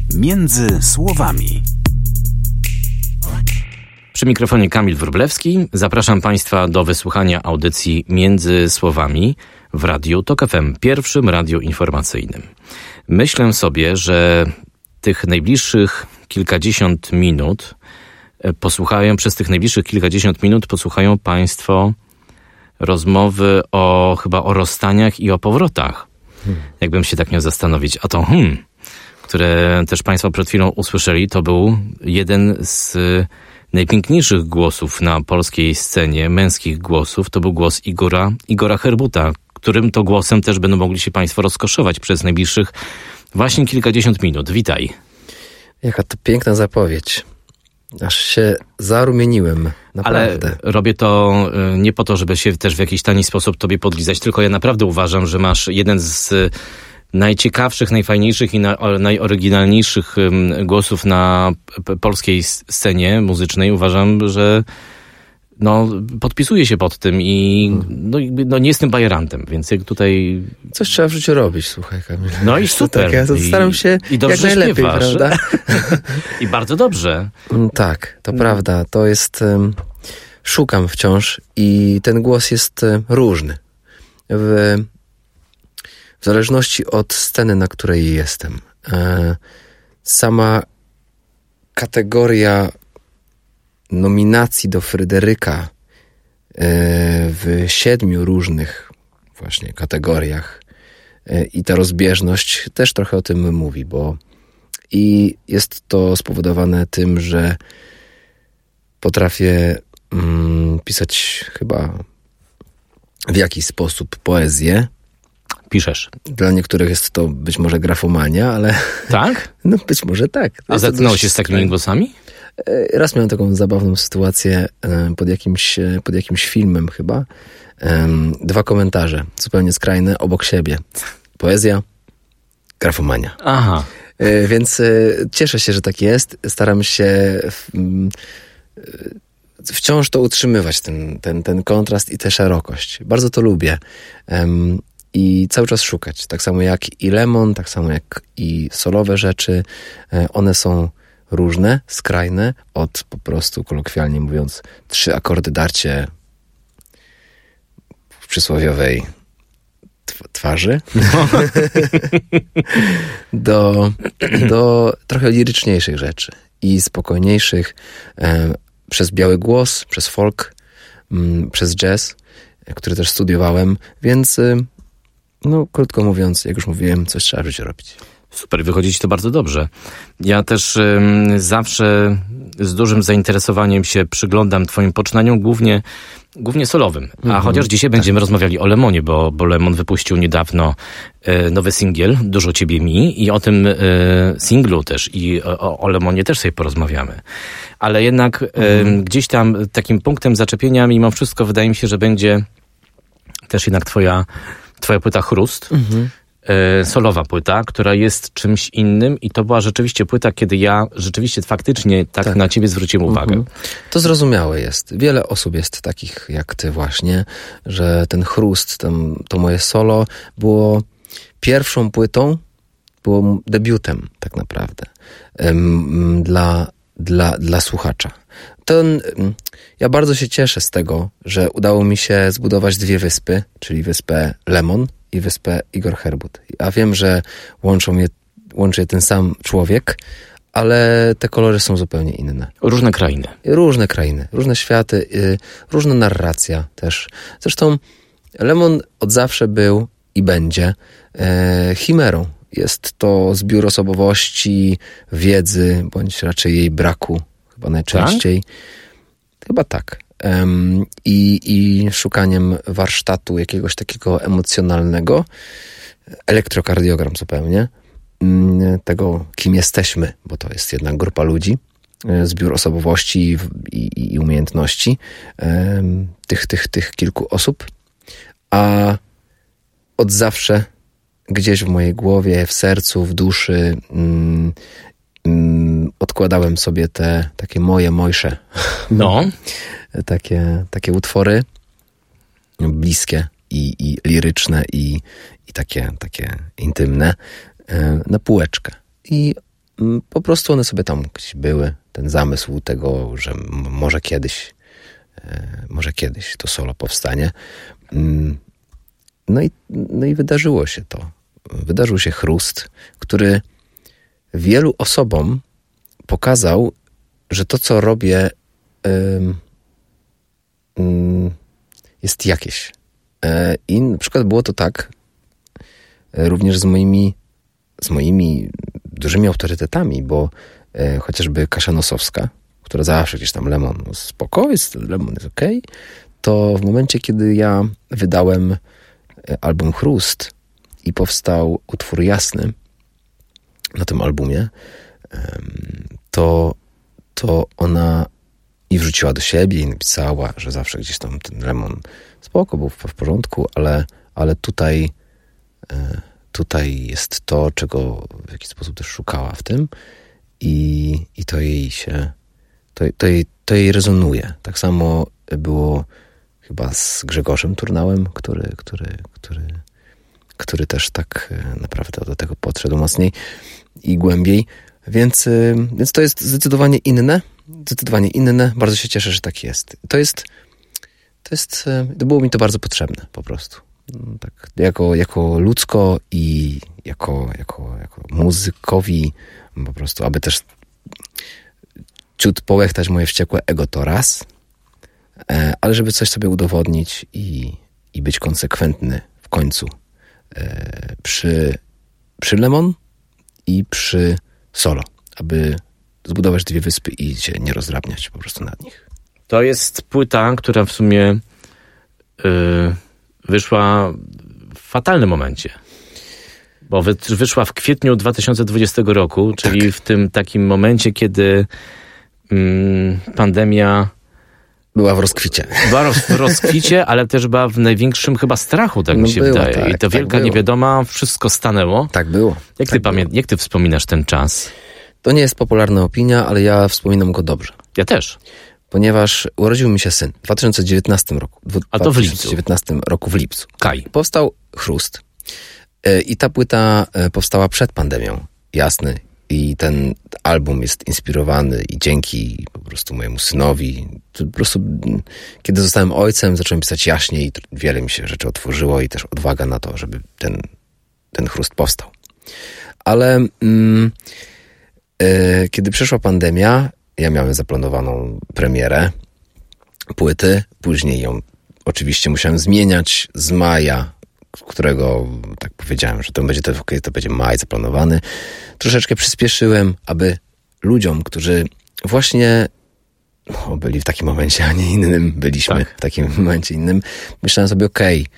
Między słowami. Przy mikrofonie Kamil Wróblewski. Zapraszam Państwa do wysłuchania audycji Między słowami w Radiu Tok FM, pierwszym radiu informacyjnym. Myślę sobie, że tych najbliższych kilkadziesiąt minut posłuchają Państwo rozmowy chyba o rozstaniach i o powrotach. Jakbym się tak miał zastanowić. A to które też Państwo przed chwilą usłyszeli, to był jeden z najpiękniejszych głosów na polskiej scenie, męskich głosów. To był głos Igora Herbuta, którym to głosem też będą mogli się Państwo rozkoszować przez najbliższych właśnie kilkadziesiąt minut. Witaj. Jaka to piękna zapowiedź. Aż się zarumieniłem. Naprawdę. Ale robię to nie po to, żeby się też w jakiś tani sposób tobie podlizać, tylko ja naprawdę uważam, że masz jeden z najciekawszych, najfajniejszych i najoryginalniejszych głosów na polskiej scenie muzycznej. Uważam, że podpisuję się pod tym i nie jestem bajerantem, więc jak tutaj... Coś trzeba w życiu robić, słuchaj, Kamil. No i super. Tak, ja to staram się jak najlepiej, śpiewasz. Prawda? I bardzo dobrze. Tak, to prawda. To jest... Szukam wciąż i ten głos jest różny. W zależności od sceny, na której jestem. Sama kategoria nominacji do Fryderyka w 7 różnych właśnie kategoriach i ta rozbieżność też trochę o tym mówi, bo i jest to spowodowane tym, że potrafię pisać chyba w jakiś sposób poezję. Piszesz. Dla niektórych jest to być może grafomania, ale... Tak? No być może tak. A zetknąłeś się z takimi głosami? Raz miałem taką zabawną sytuację pod jakimś filmem chyba. 2 komentarze, zupełnie skrajne, obok siebie. Poezja, grafomania. Aha. Więc cieszę się, że tak jest. Staram się wciąż to utrzymywać, ten kontrast i tę szerokość. Bardzo to lubię. I cały czas szukać. Tak samo jak i Lemon, tak samo jak i solowe rzeczy. One są różne, skrajne, od po prostu, kolokwialnie mówiąc, 3 akordy darcie w przysłowiowej twarzy do trochę liryczniejszych rzeczy i spokojniejszych przez biały głos, przez folk, przez jazz, który też studiowałem, więc krótko mówiąc, jak już mówiłem, coś trzeba w życiu robić. Super, wychodzi ci to bardzo dobrze. Ja też zawsze z dużym zainteresowaniem się przyglądam twoim poczynaniom, głównie solowym. A chociaż dzisiaj będziemy rozmawiali o Lemonie, bo Lemon wypuścił niedawno nowy singiel, Dużo ciebie mi, i o tym singlu też i o Lemonie też sobie porozmawiamy. Ale jednak gdzieś tam takim punktem zaczepienia mimo wszystko wydaje mi się, że będzie też jednak twoja płyta Chrust. Solowa płyta, która jest czymś innym i to była rzeczywiście płyta, kiedy ja faktycznie tak na ciebie zwróciłem uwagę. To zrozumiałe jest. Wiele osób jest takich jak ty właśnie, że ten Chrust, to moje solo było pierwszą płytą, było debiutem tak naprawdę dla słuchacza. Ja bardzo się cieszę z tego, że udało mi się zbudować 2 wyspy, czyli wyspę Lemon i wyspę Igor Herbut. Ja wiem, że łączy je ten sam człowiek, ale te kolory są zupełnie inne. Różne krainy, różne światy, różna narracja też. Zresztą Lemon od zawsze był i będzie chimerą. Jest to zbiór osobowości, wiedzy, bądź raczej jej braku, chyba najczęściej. Tak? Chyba tak. I szukaniem warsztatu jakiegoś takiego emocjonalnego, elektrokardiogram zupełnie, tego kim jesteśmy, bo to jest jednak grupa ludzi, zbiór osobowości i umiejętności tych kilku osób, a od zawsze gdzieś w mojej głowie, w sercu, w duszy odkładałem sobie te takie mojsze takie utwory bliskie i liryczne i takie intymne na półeczkę. I po prostu one sobie tam gdzieś były. Ten zamysł tego, że może kiedyś to solo powstanie. No i wydarzyło się to. Wydarzył się Chrust, który wielu osobom pokazał, że to, co robię, jest jakieś. I na przykład było to tak również z moimi dużymi autorytetami, bo chociażby Kasia Nosowska, która zawsze gdzieś tam Lemon, no spoko, Lemon jest okej, to w momencie, kiedy ja wydałem album Chrust i powstał utwór Jasny na tym albumie, to ona i wrzuciła do siebie i napisała, że zawsze gdzieś tam ten Lemon spoko, był w porządku, ale tutaj jest to, czego w jakiś sposób też szukała w tym i to jej rezonuje. Tak samo było chyba z Grzegorzem Turnałem, który też tak naprawdę do tego podszedł mocniej i głębiej. Więc to jest zdecydowanie inne. Bardzo się cieszę, że tak jest. To było mi to bardzo potrzebne po prostu. Tak, jako ludzko i jako muzykowi po prostu, aby też ciut połechtać moje wściekłe ego to raz, ale żeby coś sobie udowodnić i być konsekwentny w końcu przy Lemon i przy solo, aby zbudować dwie wyspy i się nie rozdrabniać po prostu nad nich. To jest płyta, która w sumie wyszła w fatalnym momencie. Bo wyszła w kwietniu 2020 roku, czyli tak. W tym takim momencie, kiedy pandemia była w rozkwicie. Była w rozkwicie, ale też była w największym chyba strachu, tak mi się wydaje. Tak, I to wielka niewiadoma, wszystko stanęło. Tak było. Jak ty wspominasz ten czas? To nie jest popularna opinia, ale ja wspominam go dobrze. Ja też. Ponieważ urodził mi się syn w 2019 roku. A to w lipcu. W 2019 roku w lipcu. Kaj. Powstał Chrust. I ta płyta powstała przed pandemią. Jasny. I ten album jest inspirowany i dzięki po prostu mojemu synowi. Po prostu kiedy zostałem ojcem, zacząłem pisać jaśniej i wiele mi się rzeczy otworzyło i też odwaga na to, żeby ten Chrust powstał. Ale kiedy przyszła pandemia, ja miałem zaplanowaną premierę płyty, później ją oczywiście musiałem zmieniać z maja, którego tak powiedziałem, że to będzie maj zaplanowany. Troszeczkę przyspieszyłem, aby ludziom, którzy właśnie byli w takim momencie, a nie innym, byliśmy w takim momencie innym, myślałem sobie,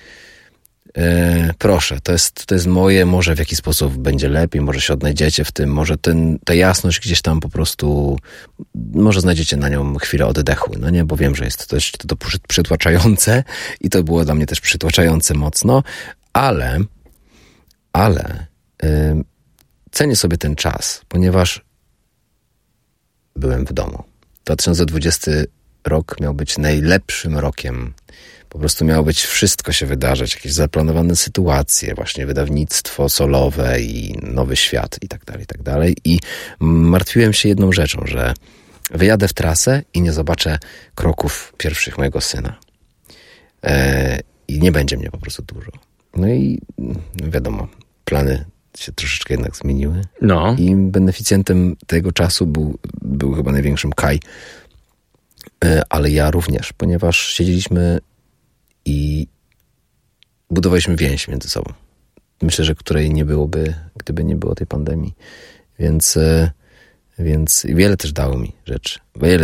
proszę, to jest moje, może w jakiś sposób będzie lepiej, może się odnajdziecie w tym, może ta jasność gdzieś tam po prostu, może znajdziecie na nią chwilę oddechu, no nie, bo wiem, że jest to przytłaczające i to było dla mnie też przytłaczające mocno, ale cenię sobie ten czas, ponieważ byłem w domu. 2020 rok miał być najlepszym rokiem. Po prostu miało być wszystko się wydarzać, jakieś zaplanowane sytuacje, właśnie wydawnictwo solowe i nowy świat i tak dalej. I martwiłem się jedną rzeczą, że wyjadę w trasę i nie zobaczę kroków pierwszych mojego syna. I nie będzie mnie po prostu dużo. No i wiadomo, plany się troszeczkę jednak zmieniły. No. I beneficjentem tego czasu był chyba największym Kaj. Ale ja również, ponieważ siedzieliśmy i budowaliśmy więź między sobą. Myślę, że której nie byłoby, gdyby nie było tej pandemii. Więc wiele też dało mi rzeczy.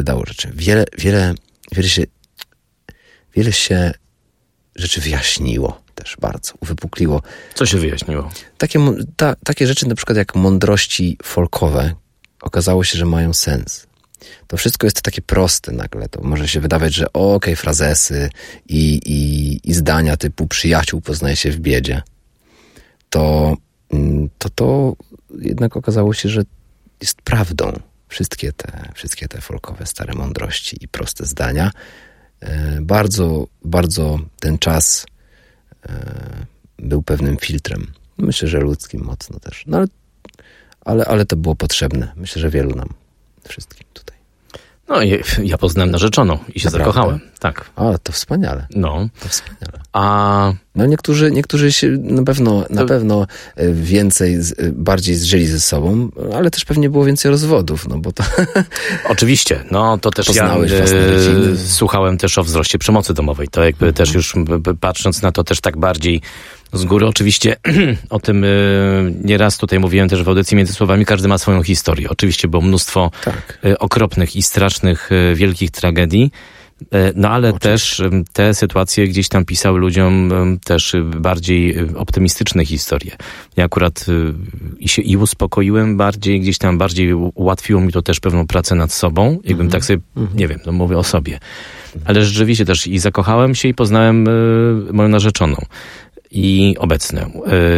Wiele się rzeczy wyjaśniło też bardzo, uwypukliło. Co się wyjaśniło? Takie rzeczy na przykład jak mądrości folkowe okazało się, że mają sens. To wszystko jest takie proste nagle. To może się wydawać, że frazesy i zdania typu przyjaciół poznaje się w biedzie. To jednak okazało się, że jest prawdą. Wszystkie te folkowe stare mądrości i proste zdania. Bardzo, bardzo ten czas był pewnym filtrem. Myślę, że ludzkim mocno też. No ale to było potrzebne. Myślę, że wielu nam, wszystkim tutaj. No i ja poznałem narzeczoną i się Naprawdę? zakochałem. Tak. A, to wspaniale. No. To wspaniale. A No niektórzy się na pewno bardziej zżyli ze sobą, ale też pewnie było więcej rozwodów, no bo to... oczywiście, no to też Poznałeś ja własne rodziny. słuchałem też o wzroście przemocy domowej. To jakby też już patrząc na to też tak bardziej z góry. Oczywiście o tym nieraz tutaj mówiłem też w audycji Między Słowami. Każdy ma swoją historię. Oczywiście było mnóstwo okropnych i strasznych, wielkich tragedii. No ale też te sytuacje gdzieś tam pisały ludziom też bardziej optymistyczne historie. Ja akurat i uspokoiłem bardziej, gdzieś tam bardziej ułatwiło mi to też pewną pracę nad sobą. Jakbym tak sobie, nie wiem, no mówię o sobie. Ale rzeczywiście też i zakochałem się i poznałem moją narzeczoną i obecną.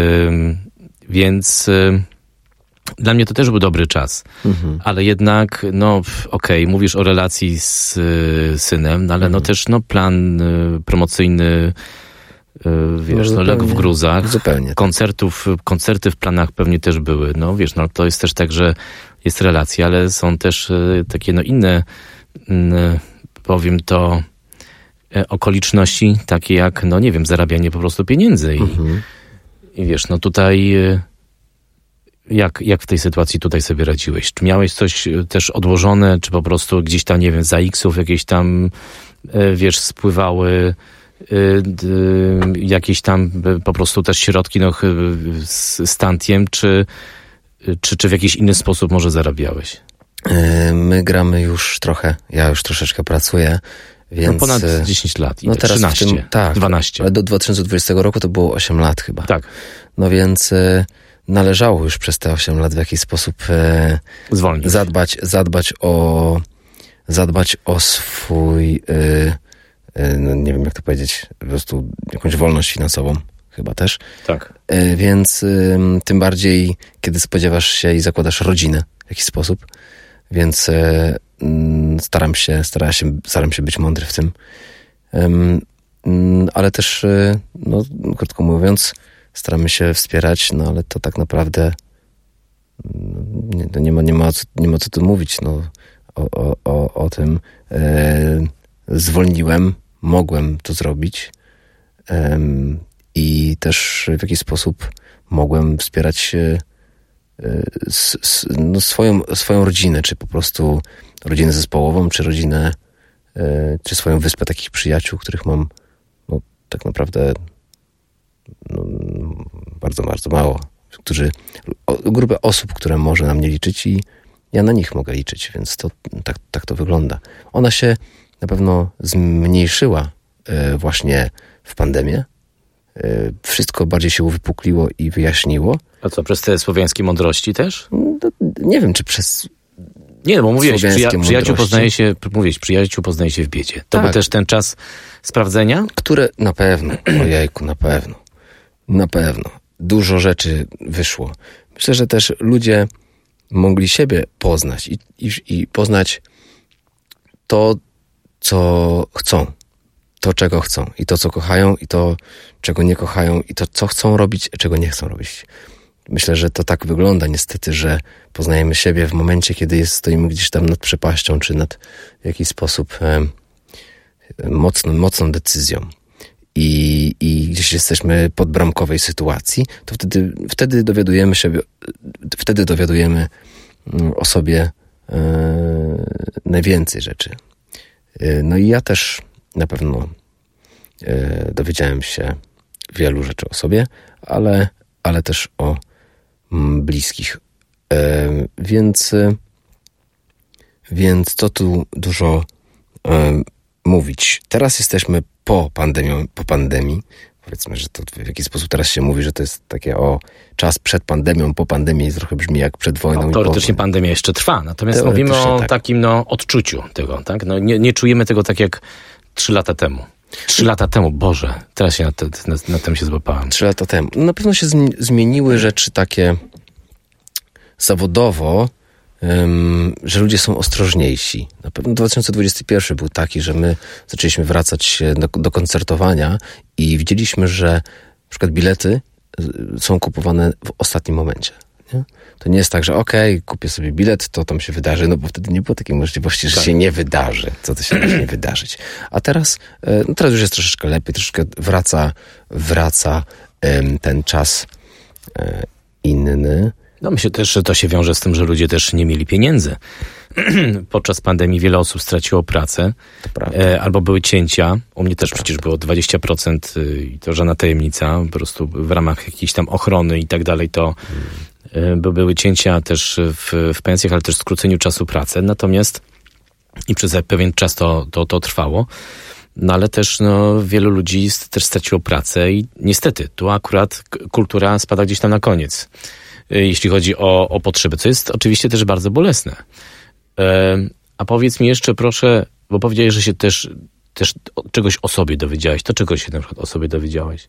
Więc dla mnie to też był dobry czas. Ale jednak, no okej, mówisz o relacji z synem, no ale no też no plan promocyjny, wiesz, no lek w gruzach. Zupełnie. Koncerty w planach pewnie też były. No wiesz, no to jest też tak, że jest relacja, ale są też takie no inne, powiem to, okoliczności, takie jak, no nie wiem, zarabianie po prostu pieniędzy. I wiesz, no tutaj... Jak w tej sytuacji tutaj sobie radziłeś? Czy miałeś coś też odłożone, czy po prostu gdzieś tam, nie wiem, za X-ów jakieś tam, wiesz, spływały jakieś tam po prostu też środki, no, z tantiem, czy w jakiś inny sposób może zarabiałeś? My gramy już trochę, ja już troszeczkę pracuję, więc... No ponad 10 lat i no teraz 13, tak, 12. Ale do 2020 roku to było 8 lat chyba. Tak. No więc... należało już przez te 8 lat w jakiś sposób zwolnić. Zadbać o swój, no nie wiem jak to powiedzieć, po prostu jakąś wolność finansową chyba też. Tak. Więc tym bardziej, kiedy spodziewasz się i zakładasz rodzinę w jakiś sposób, więc staram się być mądry w tym. Ale też, no krótko mówiąc, staramy się wspierać, no ale to tak naprawdę nie ma co tu mówić, no, o tym. Zwolniłem, mogłem to zrobić i też w jakiś sposób mogłem wspierać swoją rodzinę, czy po prostu rodzinę zespołową, czy rodzinę, czy swoją wyspę takich przyjaciół, których mam no, tak naprawdę bardzo, bardzo mało. Grupę osób, które może na mnie liczyć i ja na nich mogę liczyć, więc to tak to wygląda. Ona się na pewno zmniejszyła właśnie w pandemię. Wszystko bardziej się uwypukliło i wyjaśniło. A co, przez te słowiańskie mądrości też? No, nie wiem, czy przez... Nie, no bo mówiłeś, przyjaciół poznaje się w biedzie. To tak. Był też ten czas sprawdzenia? Które na pewno, ojejku, na pewno. Dużo rzeczy wyszło. Myślę, że też ludzie mogli siebie poznać i poznać to, co chcą. To, czego chcą. I to, co kochają, i to, czego nie kochają, i to, co chcą robić, czego nie chcą robić. Myślę, że to tak wygląda niestety, że poznajemy siebie w momencie, kiedy stoimy gdzieś tam nad przepaścią, czy nad w jakiś sposób mocną decyzją. I gdzieś jesteśmy pod bramkowej sytuacji, to wtedy dowiadujemy o sobie najwięcej rzeczy. No i ja też na pewno dowiedziałem się wielu rzeczy o sobie, ale też o bliskich. Więc co tu dużo mówić. Teraz jesteśmy po pandemii. Powiedzmy, że to w jakiś sposób teraz się mówi, że to jest takie czas przed pandemią, po pandemii trochę brzmi jak przed wojną. No, teoretycznie pandemia jeszcze trwa, natomiast mówimy o takim odczuciu tego, tak? No, nie czujemy tego tak jak 3 lata temu. 3 lata temu, Boże, teraz się na tym się złapałem. 3 lata temu. No, na pewno się zmieniły rzeczy takie zawodowo, że ludzie są ostrożniejsi. Na pewno 2021 był taki, że my zaczęliśmy wracać do koncertowania i widzieliśmy, że na przykład bilety są kupowane w ostatnim momencie. Nie? To nie jest tak, że kupię sobie bilet, to tam się wydarzy, no bo wtedy nie było takiej możliwości, że się nie wydarzy. Co to się może nie wydarzyć? A teraz, teraz już jest troszeczkę lepiej, troszeczkę wraca ten czas inny. No myślę też, że to się wiąże z tym, że ludzie też nie mieli pieniędzy. Podczas pandemii wiele osób straciło pracę, albo były cięcia. U mnie też przecież było 20% i to żadna tajemnica. Po prostu w ramach jakiejś tam ochrony i tak dalej to były cięcia też w pensjach, ale też skróceniu czasu pracy. Natomiast i przez pewien czas to trwało. No ale też wielu ludzi też straciło pracę i niestety tu akurat kultura spada gdzieś tam na koniec, jeśli chodzi o potrzeby, co jest oczywiście też bardzo bolesne. A powiedz mi jeszcze proszę, bo powiedziałeś, że się też czegoś o sobie dowiedziałeś. To czego się na przykład o sobie dowiedziałeś?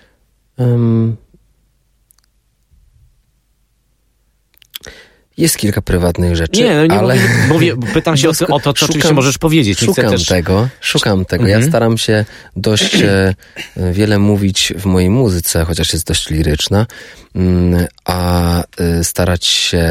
Jest kilka prywatnych rzeczy, nie ale... pytam się o to, co oczywiście możesz powiedzieć. Szukam tego. Ja staram się dość wiele mówić w mojej muzyce, chociaż jest dość liryczna, a starać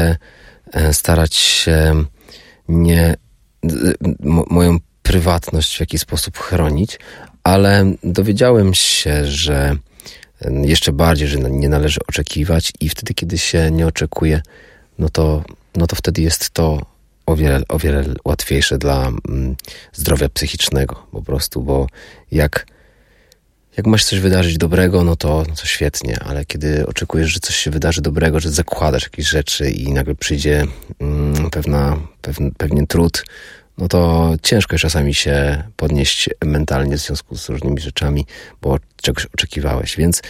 się nie moją prywatność w jakiś sposób chronić, ale dowiedziałem się, że jeszcze bardziej, że nie należy oczekiwać i wtedy, kiedy się nie oczekuje, no to wtedy jest to o wiele łatwiejsze dla zdrowia psychicznego po prostu, bo jak ma się coś wydarzyć dobrego, no to świetnie, ale kiedy oczekujesz, że coś się wydarzy dobrego, że zakładasz jakieś rzeczy i nagle przyjdzie pewien trud, no to ciężko jest czasami się podnieść mentalnie w związku z różnymi rzeczami, bo czegoś oczekiwałeś, więc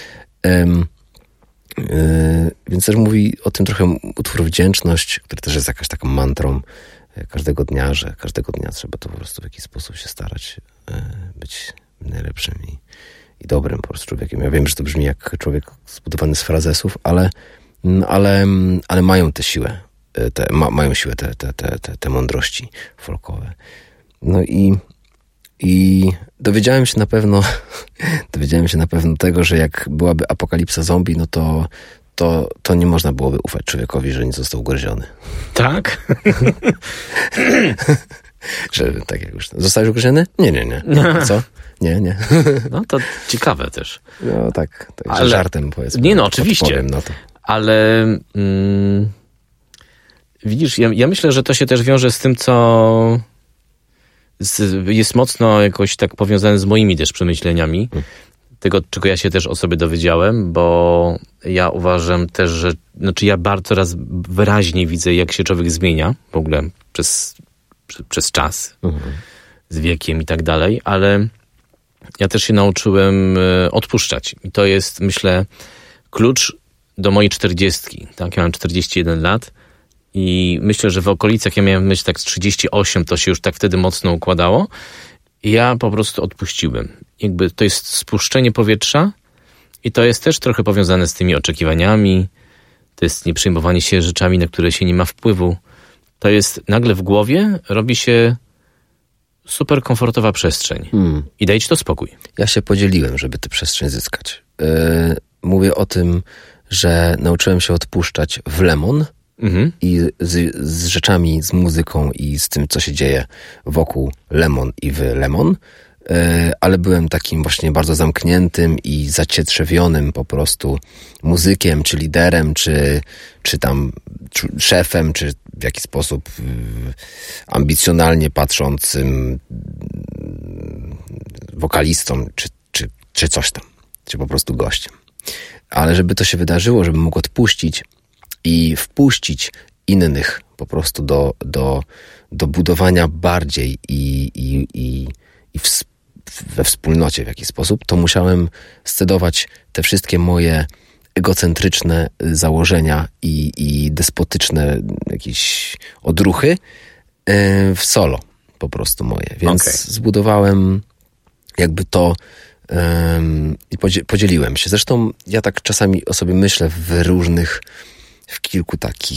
też mówi o tym trochę utwór Wdzięczność, który też jest jakaś taką mantrą każdego dnia, że każdego dnia trzeba to po prostu w jakiś sposób się starać być najlepszym i dobrym po prostu człowiekiem. Ja wiem, że to brzmi jak człowiek zbudowany z frazesów, ale mają tę siłę, mają siłę te mądrości folkowe. No i dowiedziałem się na pewno tego, że jak byłaby apokalipsa zombie, no to nie można byłoby ufać człowiekowi, że nie został ugryziony. Tak? Że tak jak już... Zostałeś ugryziony? Nie. Co? Nie. No to ciekawe też. No tak ale... żartem powiedzmy. Nie no, oczywiście. No to. Ale widzisz, ja myślę, że to się też wiąże z tym, co jest mocno jakoś tak powiązane z moimi też przemyśleniami. Tego, czego ja się też o sobie dowiedziałem, bo ja uważam też, że ja bardzo coraz wyraźniej widzę, jak się człowiek zmienia w ogóle przez czas, z wiekiem i tak dalej, ale ja też się nauczyłem odpuszczać. I to jest, myślę, klucz do mojej 40. Tak? Ja mam 41 lat i myślę, że w okolicach, ja miałem tak z 38, to się już tak wtedy mocno układało. I ja po prostu odpuściłem. Jakby to jest spuszczenie powietrza i to jest też trochę powiązane z tymi oczekiwaniami. To jest nieprzejmowanie się rzeczami, na które się nie ma wpływu. To jest nagle w głowie robi się super komfortowa przestrzeń. I daje ci to spokój. Ja się podzieliłem, żeby tę przestrzeń zyskać. Mówię o tym, że nauczyłem się odpuszczać w Lemon i z rzeczami, z muzyką i z tym, co się dzieje wokół Lemon i w Lemon, ale byłem takim właśnie bardzo zamkniętym i zacietrzewionym po prostu muzykiem, czy liderem, czy tam szefem, czy w jakiś sposób ambicjonalnie patrzącym wokalistą, czy coś tam, czy po prostu gościem. Ale żeby to się wydarzyło, żebym mógł odpuścić i wpuścić innych po prostu do budowania bardziej i we wspólnocie w jakiś sposób, to musiałem scedować te wszystkie moje egocentryczne założenia i despotyczne jakieś odruchy w solo po prostu moje. Więc zbudowałem jakby to i podzieliłem się. Zresztą ja tak czasami o sobie myślę w kilku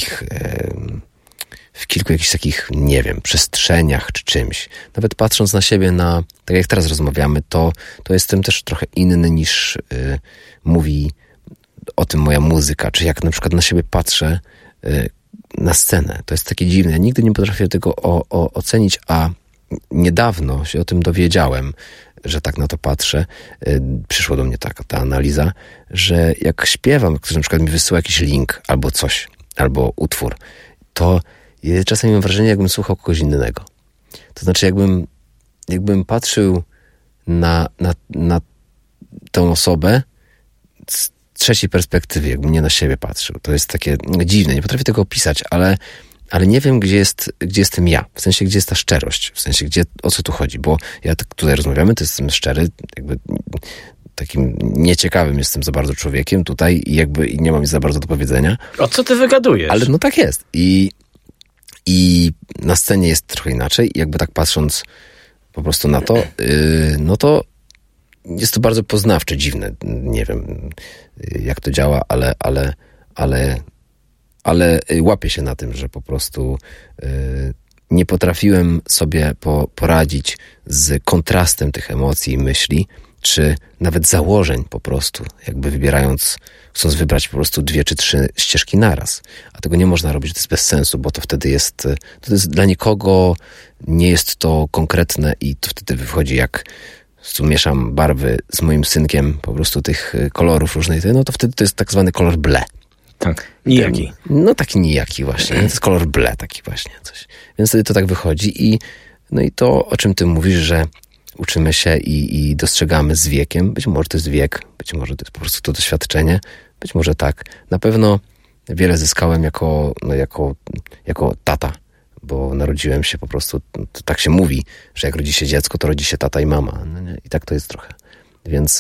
jakichś takich, nie wiem, przestrzeniach czy czymś. Nawet patrząc na siebie, tak jak teraz rozmawiamy, to jestem też trochę inny niż mówi o tym moja muzyka. Czy jak na przykład na siebie patrzę na scenę. To jest takie dziwne. Ja nigdy nie potrafię tego ocenić, a niedawno się o tym dowiedziałem, że tak na to patrzę. Przyszła do mnie ta analiza, że jak śpiewam, ktoś na przykład mi wysyła jakiś link albo coś, albo utwór, to czasami mam wrażenie, jakbym słuchał kogoś innego. To znaczy, jakbym patrzył na tę osobę z trzeciej perspektywy, jakbym nie na siebie patrzył. To jest takie dziwne, nie potrafię tego opisać, ale nie wiem, gdzie jestem ja. W sensie, gdzie jest ta szczerość. W sensie, o co tu chodzi. Bo ja tutaj rozmawiamy, to jestem szczery, jakby takim nieciekawym jestem za bardzo człowiekiem tutaj i jakby nie mam nic za bardzo do powiedzenia. O co ty wygadujesz? Ale no tak jest. I na scenie jest trochę inaczej. I jakby tak patrząc po prostu na to, no to jest to bardzo poznawcze, dziwne. Nie wiem, jak to działa, ale łapię się na tym, że po prostu nie potrafiłem sobie poradzić z kontrastem tych emocji i myśli, czy nawet założeń po prostu, jakby chcąc wybrać po prostu 2 czy 3 ścieżki naraz. A tego nie można robić, to jest bez sensu, bo to wtedy jest dla nikogo nie jest to konkretne i to wtedy wychodzi jak mieszam barwy z moim synkiem, po prostu tych kolorów różnych, no to wtedy to jest tak zwany kolor ble. Tak, nijaki. No taki nijaki właśnie, to jest kolor ble taki właśnie coś. Więc wtedy to tak wychodzi i to, o czym ty mówisz, że uczymy się i dostrzegamy z wiekiem, być może to jest wiek, być może to jest po prostu to doświadczenie, być może tak. Na pewno wiele zyskałem jako tata, bo narodziłem się po prostu, tak się mówi, że jak rodzi się dziecko, to rodzi się tata i mama. No nie? I tak to jest trochę. Więc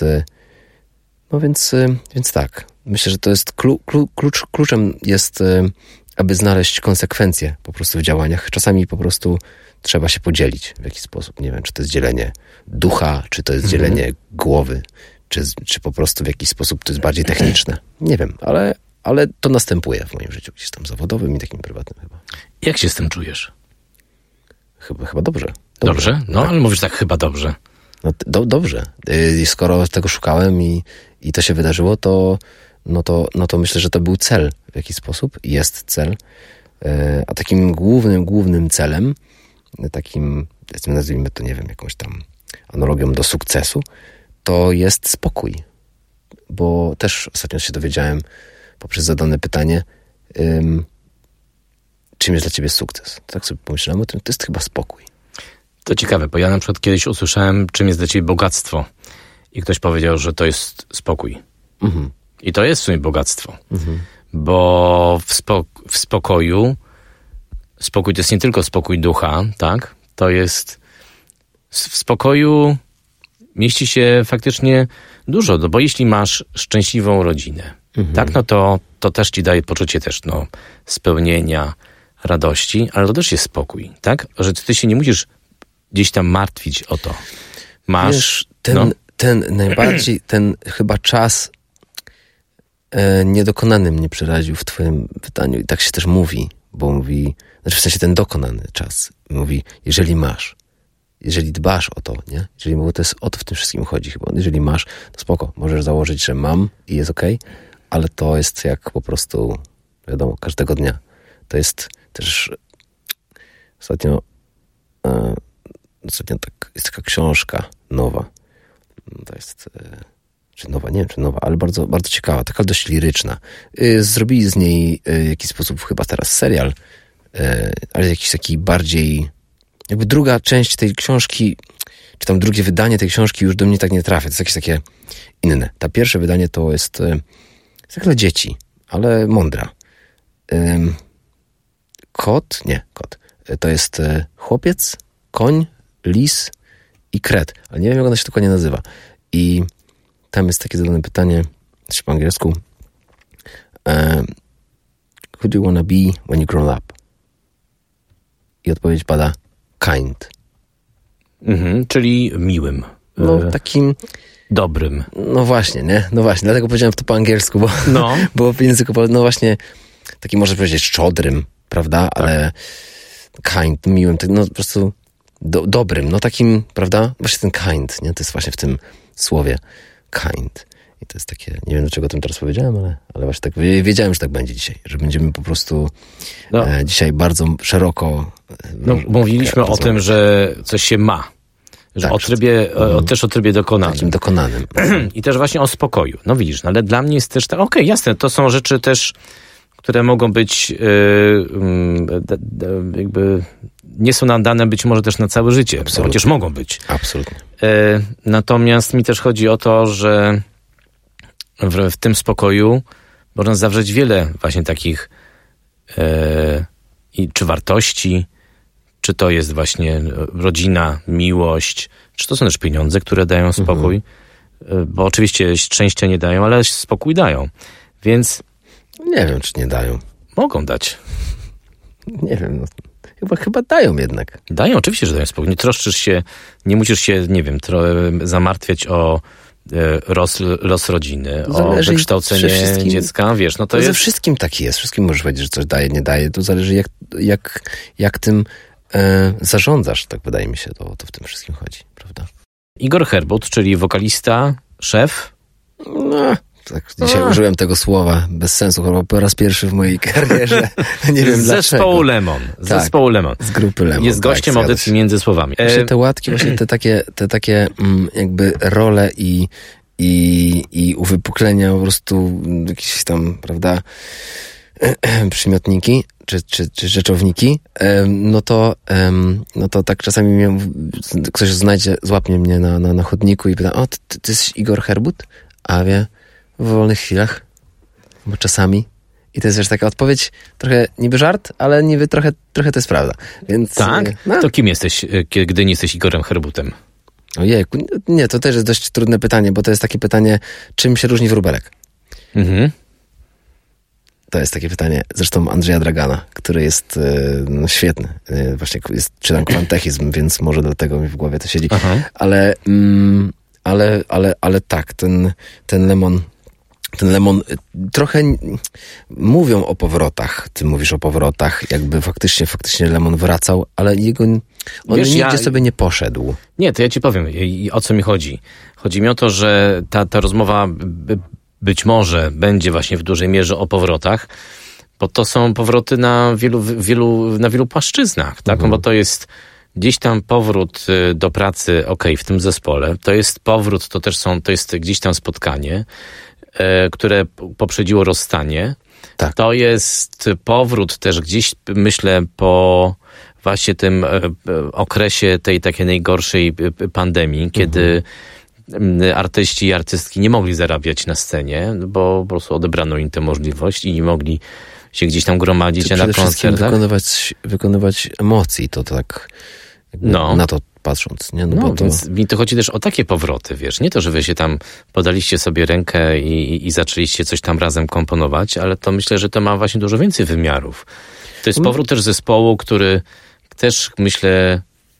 tak. Myślę, że to jest kluczem jest, aby znaleźć konsekwencje po prostu w działaniach. Czasami po prostu trzeba się podzielić w jakiś sposób. Nie wiem, czy to jest dzielenie ducha, czy to jest dzielenie głowy, czy po prostu w jakiś sposób to jest bardziej techniczne. Nie wiem, ale to następuje w moim życiu, gdzieś tam zawodowym i takim prywatnym chyba. Jak się z tym czujesz? Chyba dobrze. Dobrze? No, tak. Ale mówisz tak chyba dobrze. No, dobrze. Skoro tego szukałem i to się wydarzyło, to myślę, że to był cel w jakiś sposób. Jest cel. A takim głównym celem, takim, nazwijmy to, nie wiem, jakąś tam analogią do sukcesu, to jest spokój. Bo też ostatnio się dowiedziałem poprzez zadane pytanie, czym jest dla ciebie sukces? To tak sobie pomyślałem o tym, to jest chyba spokój. To ciekawe, bo ja na przykład kiedyś usłyszałem, czym jest dla ciebie bogactwo. I ktoś powiedział, że to jest spokój. Mhm. I to jest w sumie bogactwo. Mhm. Bo w spokoju, spokój to jest nie tylko spokój ducha, tak? To jest, w spokoju mieści się faktycznie dużo, bo jeśli masz szczęśliwą rodzinę, tak, no to też ci daje poczucie też, spełnienia, radości, ale to też jest spokój, tak? Że ty się nie musisz gdzieś tam martwić o to. Masz... Wiesz, ten najbardziej, ten chyba czas niedokonany mnie przeraził w twoim pytaniu i tak się też mówi, bo mówi, znaczy w sensie ten dokonany czas, mówi, jeżeli dbasz o to, nie? Jeżeli to jest o to w tym wszystkim chodzi chyba, jeżeli masz, to spoko, możesz założyć, że mam i jest okej, ale to jest jak po prostu, wiadomo, każdego dnia. To jest też ostatnio tak, jest taka książka nowa. To jest, czy nowa, nie wiem czy nowa, ale bardzo, bardzo ciekawa, taka dość liryczna. Zrobili z niej w jakiś sposób chyba teraz serial, ale jakiś taki bardziej, jakby druga część tej książki, czy tam drugie wydanie tej książki już do mnie tak nie trafia. To jest jakieś takie inne. Ta pierwsze wydanie to jest dla dzieci, ale mądra. Kot. To jest chłopiec, koń, lis i kret. Ale nie wiem, jak ona się dokładnie nazywa. I tam jest takie zadane pytanie, też po angielsku. Who do you wanna be when you grow up? I odpowiedź pada kind. Czyli miłym. Takim... Dobrym. No właśnie, nie? No właśnie, dlatego powiedziałem to po angielsku, bo w języku właśnie taki może powiedzieć szczodrym, prawda? Tak. Ale kind, miłym, po prostu dobrym, takim, prawda? Właśnie ten kind, nie? To jest właśnie w tym słowie kind. I to jest takie, nie wiem dlaczego o tym teraz powiedziałem, ale właśnie tak wiedziałem, że tak będzie dzisiaj, że będziemy po prostu dzisiaj bardzo szeroko... Mówiliśmy o tym, że coś się ma. Że tak, też o trybie dokonanym. Takim dokonanym. I też właśnie o spokoju. No widzisz, no ale dla mnie jest też tak, okej, jasne, to są rzeczy też, które mogą być jakby nie są nam dane być może też na całe życie. Chociaż mogą być. Absolutnie. Natomiast mi też chodzi o to, że w tym spokoju można zawrzeć wiele właśnie takich czy wartości, czy to jest właśnie rodzina, miłość, czy to są też pieniądze, które dają spokój, bo oczywiście szczęścia nie dają, ale spokój dają. Więc... Nie wiem, czy nie dają. Mogą dać. Nie wiem, chyba dają jednak. Dają, oczywiście, że dają spokój. Nie troszczysz się, nie musisz się, nie wiem, zamartwiać o los rodziny, o wykształcenie dziecka, wiesz, no to jest... Ze wszystkim tak jest. Wszystkim możesz powiedzieć, że coś daje, nie daje. To zależy jak tym zarządzasz, tak wydaje mi się, to w tym wszystkim chodzi, prawda? Igor Herbut, czyli wokalista, szef. No, tak dzisiaj użyłem tego słowa bez sensu, chyba po raz pierwszy w mojej karierze. Nie wiem dlaczego. Zespołu Lemon. Zespołu Lemon. Z grupy Lemon. Jest gościem audycji Między Słowami. Właśnie te łatki, właśnie te takie jakby role i uwypuklenia po prostu jakieś tam, prawda, przymiotniki czy rzeczowniki, no to tak czasami ktoś złapnie mnie na chodniku i pyta, o, ty jesteś Igor Herbut? A wie, w wolnych chwilach, bo czasami. I to jest też taka odpowiedź, trochę niby żart, ale niby trochę to jest prawda. Więc, tak? To kim jesteś, gdy nie jesteś Igorem Herbutem? Ojejku, nie, to też jest dość trudne pytanie, bo to jest takie pytanie, czym się różni wróbelek? To jest takie pytanie, zresztą Andrzeja Dragana, który jest świetny. Właśnie czytam kwantechizm, więc może dlatego mi w głowie to siedzi. Ale tak, ten Lemon trochę mówią o powrotach. Ty mówisz o powrotach, jakby faktycznie Lemon wracał, ale on nigdzie sobie nie poszedł. Nie, to ja ci powiem, o co mi chodzi. Chodzi mi o to, że ta rozmowa być może będzie właśnie w dużej mierze o powrotach, bo to są powroty na wielu płaszczyznach, tak? Bo to jest gdzieś tam powrót do pracy, w tym zespole. To jest powrót, to jest gdzieś tam spotkanie, które poprzedziło rozstanie. Tak. To jest powrót też gdzieś, myślę, po właśnie tym okresie tej takiej najgorszej pandemii, kiedy artyści i artystki nie mogli zarabiać na scenie, bo po prostu odebrano im tę możliwość i nie mogli się gdzieś tam gromadzić, a na koncertach wykonywać emocji, to tak na to patrząc. Nie? Więc mi to chodzi też o takie powroty, wiesz, nie to, że wy się tam podaliście sobie rękę i zaczęliście coś tam razem komponować, ale to myślę, że to ma właśnie dużo więcej wymiarów. To jest powrót też zespołu, który też myślę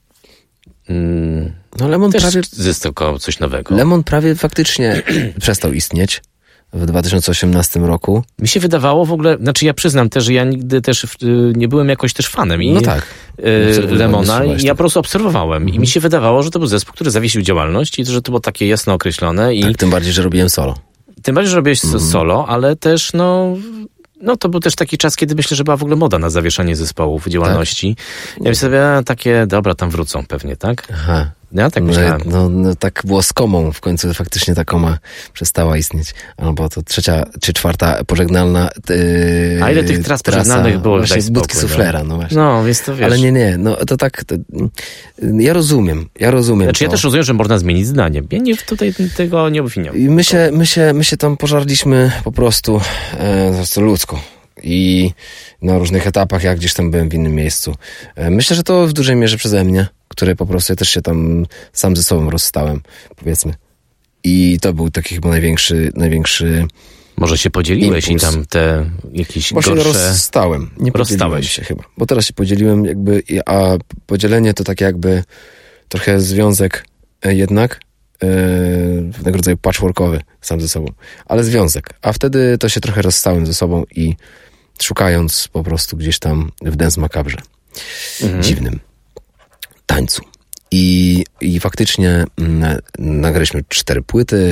Lemon też prawie zyskał coś nowego. Lemon prawie faktycznie przestał istnieć w 2018 roku. Mi się wydawało w ogóle, ja przyznam też, że ja nigdy też nie byłem jakoś też fanem Lemona i ja po prostu obserwowałem i mi się wydawało, że to był zespół, który zawiesił działalność i że to było takie jasno określone. Tak, tym bardziej, że robiłem solo. Tym bardziej, że robiłeś solo, ale też to był też taki czas, kiedy myślę, że była w ogóle moda na zawieszanie zespołów działalności. Tak. Ja myślę sobie, dobra, tam wrócą pewnie, tak? Aha. Ja tak myślałem. Tak było z Komą. W końcu faktycznie ta Koma przestała istnieć. Albo to 3. czy 4. pożegnalna a ile tych tras pożegnalnych było? Właśnie z budki suflera. No właśnie. Więc to wiesz. Ale nie. To tak... Ja rozumiem. Znaczy ja też rozumiem, że można zmienić zdanie. Ja tutaj tego nie obwiniam. I my się tam pożarliśmy po prostu ludzko. I na różnych etapach, jak gdzieś tam byłem w innym miejscu. Myślę, że to w dużej mierze przeze mnie, który po prostu ja też się tam sam ze sobą rozstałem, powiedzmy. I to był taki chyba największy może się podzieliłeś impuls. I tam te jakieś gorsze... rozstałem. Nie podzieliłem się chyba. Bo teraz się podzieliłem jakby, a podzielenie to tak jakby trochę związek jednak, pewnego rodzaju patchworkowy sam ze sobą. Ale związek. A wtedy to się trochę rozstałem ze sobą i szukając po prostu gdzieś tam w dance macabre. Dziwnym tańcu. I faktycznie nagraliśmy 4 płyty,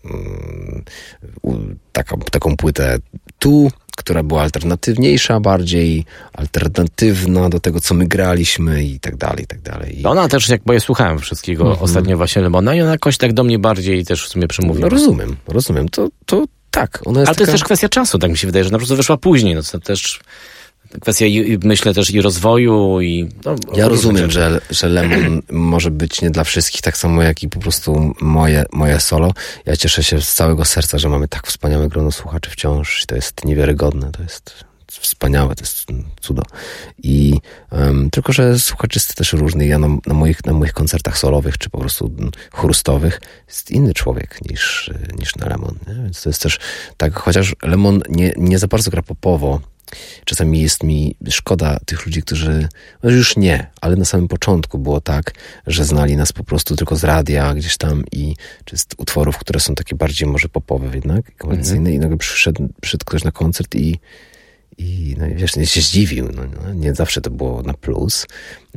taką płytę tu, która była alternatywniejsza, bardziej alternatywna do tego, co my graliśmy i tak dalej, i tak dalej. Ona też, bo ja słuchałem wszystkiego ostatnio właśnie Lemona i ona jakoś tak do mnie bardziej też w sumie przemówiła. No rozumiem. To tak. Ona jest ale to jest też kwestia czasu, tak mi się wydaje, że na prostu wyszła później. No to też kwestia, myślę, też i rozwoju i... No, ja rozumiem, że Lemon może być nie dla wszystkich, tak samo jak i po prostu moje solo. Ja cieszę się z całego serca, że mamy tak wspaniałe grono słuchaczy wciąż. To jest niewiarygodne, to jest wspaniałe, to jest cudo. I tylko, że słuchaczysty też różny. Ja na moich koncertach solowych, czy po prostu chrustowych jest inny człowiek niż na Lemon. Nie? Więc to jest też tak, chociaż Lemon nie za bardzo gra popowo. Czasami jest mi szkoda tych ludzi, którzy, no już nie, ale na samym początku było tak, że znali nas po prostu tylko z radia gdzieś tam czy z utworów, które są takie bardziej może popowe jednak, komercyjne i nagle przyszedł ktoś na koncert i no wiesz, się zdziwił. No, nie zawsze to było na plus,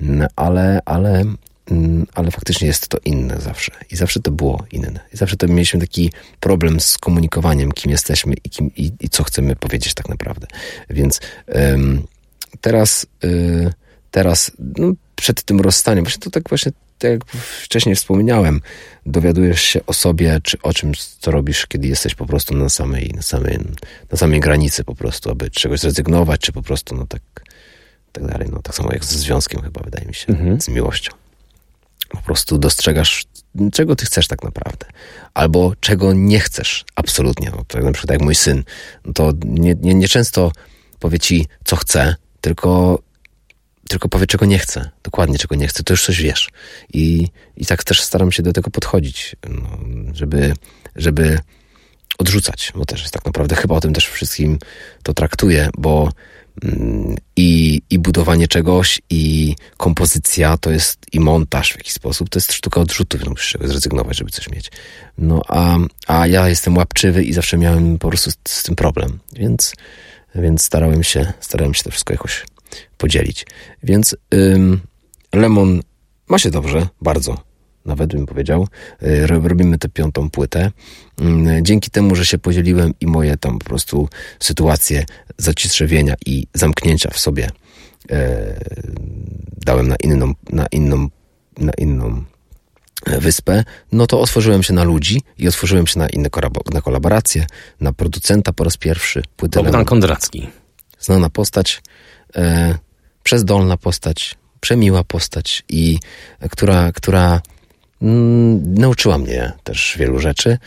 ale faktycznie jest to inne zawsze. I zawsze to było inne. I zawsze to mieliśmy taki problem z komunikowaniem, kim jesteśmy i co chcemy powiedzieć tak naprawdę. Więc teraz no, przed tym rozstaniem, właśnie to tak właśnie, tak jak wcześniej wspomniałem, dowiadujesz się o sobie, czy o czymś, co robisz, kiedy jesteś po prostu na samej granicy po prostu, aby czegoś zrezygnować, czy po prostu no tak dalej. No tak samo jak ze związkiem chyba, wydaje mi się, z miłością. Po prostu dostrzegasz, czego ty chcesz tak naprawdę. Albo czego nie chcesz absolutnie. No, tak na przykład jak mój syn, no to nie często powie ci, co chce, tylko powie, czego nie chce. Dokładnie, czego nie chce. To już coś wiesz. I tak też staram się do tego podchodzić, no, żeby odrzucać. Bo też jest tak naprawdę, chyba o tym też wszystkim to traktuję, bo i budowanie czegoś, i kompozycja to jest, i montaż w jakiś sposób, to jest sztuka odrzutów, no musisz czegoś zrezygnować, żeby coś mieć. No a ja jestem łapczywy i zawsze miałem po prostu z tym problem, więc starałem się to wszystko jakoś podzielić. Więc Lemon ma się dobrze, bardzo. Nawet bym powiedział, robimy tę 5. płytę. Dzięki temu, że się podzieliłem i moje tam po prostu sytuacje zacietrzewienia i zamknięcia w sobie dałem na inną wyspę, no to otworzyłem się na ludzi i otworzyłem się na inne kolaboracje, na producenta po raz pierwszy. Bogdan Kondracki. Znana postać, przezdolna postać, przemiła postać i która nauczyła mnie też wielu rzeczy.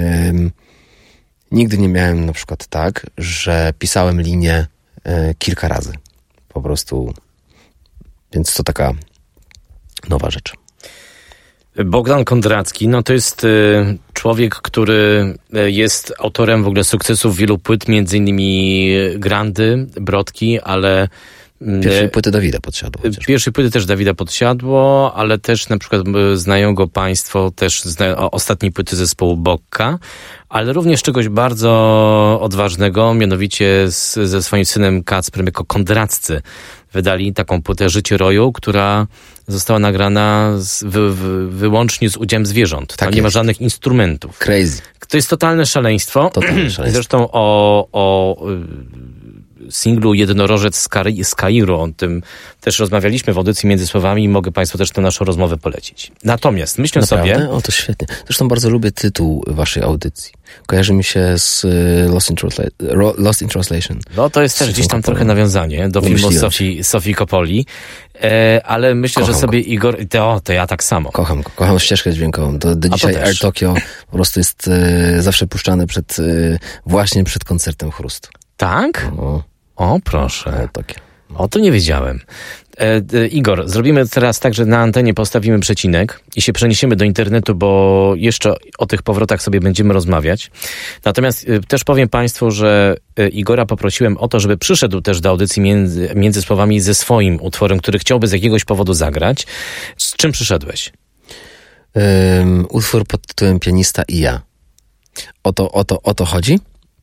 Nigdy nie miałem na przykład tak, że pisałem linię kilka razy. Po prostu. Więc to taka nowa rzecz. Bogdan Kondracki, no to jest człowiek, który jest autorem w ogóle sukcesów wielu płyt, między innymi Grandy, Brodki, ale pierwszej płyty Dawida Podsiadło. Pierwszej płyty też Dawida Podsiadło, ale też na przykład znają go państwo też ostatniej płyty zespołu Bokka, ale również czegoś bardzo odważnego, mianowicie ze swoim synem Kacprem jako Kondraccy wydali taką płytę Życie Roju, która została nagrana wyłącznie z udziałem zwierząt. Tak, nie ma żadnych instrumentów. Crazy. To jest totalne szaleństwo. Zresztą o singlu Jednorożec z Kairu, o tym też rozmawialiśmy w audycji Między Słowami i mogę Państwu też tę naszą rozmowę polecić. Natomiast myślę sobie... O, to świetnie. Zresztą bardzo lubię tytuł waszej audycji. Kojarzy mi się z Lost in Translation. No to jest też gdzieś tam trochę nawiązanie do filmu Sofii Coppoli, ale myślę, że sobie Igor... To ja tak samo. Kocham ścieżkę dźwiękową. Do dzisiaj Air Tokyo po prostu jest zawsze puszczane właśnie przed koncertem Chrustu. Tak? O, proszę. Air Tokyo. O, to nie wiedziałem. Igor, zrobimy teraz tak, że na antenie postawimy przecinek i się przeniesiemy do internetu, bo jeszcze o tych powrotach sobie będziemy rozmawiać. Natomiast też powiem Państwu, że Igora poprosiłem o to, żeby przyszedł też do audycji Między Słowami ze swoim utworem, który chciałby z jakiegoś powodu zagrać. Z czym przyszedłeś? Utwór pod tytułem Pianista i ja. O to chodzi?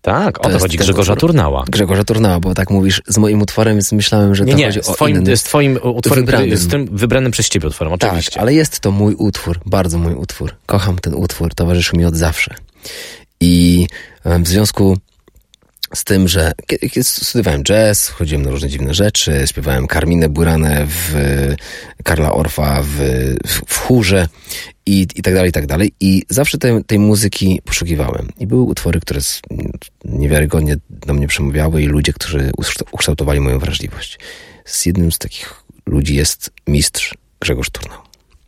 Tak, o to jest chodzi, ten Grzegorza utwór. Turnała. Grzegorza Turnała, bo tak mówisz z moim utworem, więc myślałem, że to chodzi o inny. Z twoim utworem, wybranym. z tym wybranym przez ciebie utworem, oczywiście. Tak, ale jest to mój utwór, bardzo mój utwór. Kocham ten utwór, towarzyszył mi od zawsze. I w związku z tym, że kiedy studiowałem jazz, chodziłem na różne dziwne rzeczy, śpiewałem Carminę Buranę Karla Orfa w chórze i tak dalej. I zawsze tej muzyki poszukiwałem. I były utwory, które niewiarygodnie do mnie przemawiały i ludzie, którzy ukształtowali moją wrażliwość. Z jednym z takich ludzi jest mistrz Grzegorz Turnał.